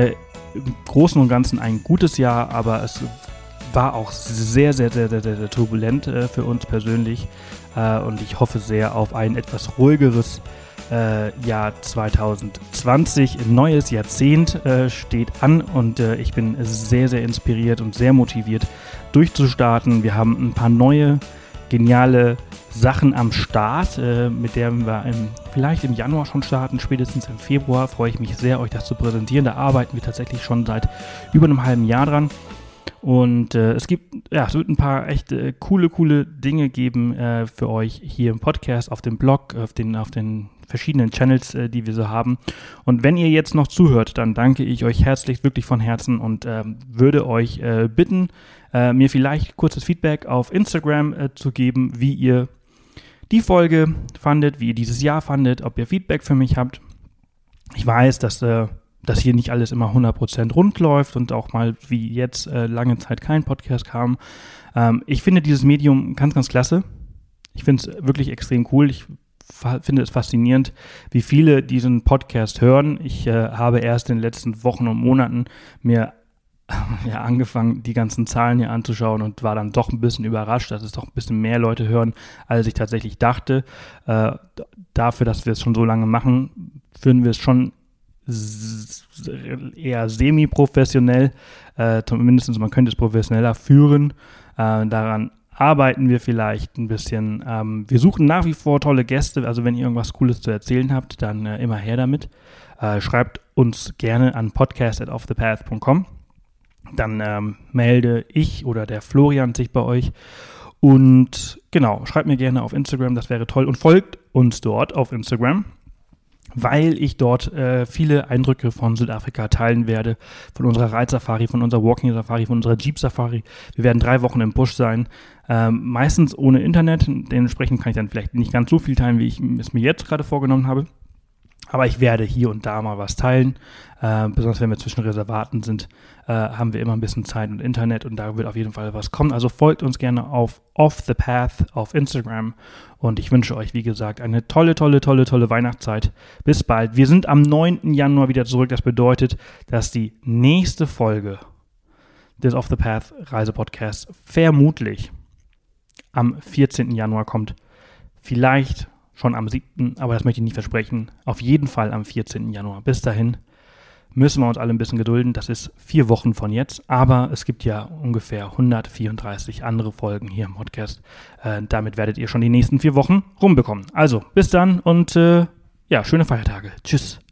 im Großen und Ganzen ein gutes Jahr, aber es war auch sehr, sehr, sehr, sehr, sehr turbulent für uns persönlich. Und ich hoffe sehr auf ein etwas ruhigeres Jahr 2020. Ein neues Jahrzehnt steht an und ich bin sehr, sehr inspiriert und sehr motiviert durchzustarten. Wir haben ein paar neue, geniale Sachen am Start, mit denen wir vielleicht im Januar schon starten, spätestens im Februar. Freue ich mich sehr, euch das zu präsentieren. Da arbeiten wir tatsächlich schon seit über einem halben Jahr dran. Und es wird ein paar echt coole Dinge geben für euch hier im Podcast, auf dem Blog, auf den verschiedenen Channels, die wir so haben. Und wenn ihr jetzt noch zuhört, dann danke ich euch herzlich, wirklich von Herzen und würde euch bitten, mir vielleicht kurzes Feedback auf Instagram zu geben, wie ihr die Folge fandet, wie ihr dieses Jahr fandet, ob ihr Feedback für mich habt. Ich weiß, dass hier nicht alles immer 100% rund läuft und auch mal wie jetzt lange Zeit kein Podcast kam. Ich finde dieses Medium ganz, ganz klasse. Ich finde es wirklich extrem cool. Ich finde es faszinierend, wie viele diesen Podcast hören. Ich habe erst in den letzten Wochen und Monaten mir angefangen, die ganzen Zahlen hier anzuschauen und war dann doch ein bisschen überrascht, dass es doch ein bisschen mehr Leute hören, als ich tatsächlich dachte. Dafür, dass wir es schon so lange machen, führen wir es schon eher semi-professionell, zumindest man könnte es professioneller führen. Daran arbeiten wir vielleicht ein bisschen. Wir suchen nach wie vor tolle Gäste, also wenn ihr irgendwas Cooles zu erzählen habt, dann immer her damit. Schreibt uns gerne an podcast@offthepath.com. Dann melde ich oder der Florian sich bei euch. Und genau, schreibt mir gerne auf Instagram, das wäre toll. Und folgt uns dort auf Instagram, weil ich dort viele Eindrücke von Südafrika teilen werde, von unserer Reitsafari, von unserer Walking-Safari, von unserer Jeep-Safari. Wir werden 3 Wochen im Busch sein, meistens ohne Internet. Dementsprechend kann ich dann vielleicht nicht ganz so viel teilen, wie ich es mir jetzt gerade vorgenommen habe. Aber ich werde hier und da mal was teilen. Besonders wenn wir zwischen Reservaten sind, haben wir immer ein bisschen Zeit und Internet und da wird auf jeden Fall was kommen. Also folgt uns gerne auf Off the Path auf Instagram und ich wünsche euch, wie gesagt, eine tolle Weihnachtszeit. Bis bald. Wir sind am 9. Januar wieder zurück. Das bedeutet, dass die nächste Folge des Off the Path Reisepodcasts vermutlich am 14. Januar kommt. Vielleicht schon am 7., aber das möchte ich nicht versprechen. Auf jeden Fall am 14. Januar. Bis dahin müssen wir uns alle ein bisschen gedulden. Das ist 4 Wochen von jetzt, aber es gibt ja ungefähr 134 andere Folgen hier im Podcast. Damit werdet ihr schon die nächsten 4 Wochen rumbekommen. Also, bis dann und schöne Feiertage. Tschüss.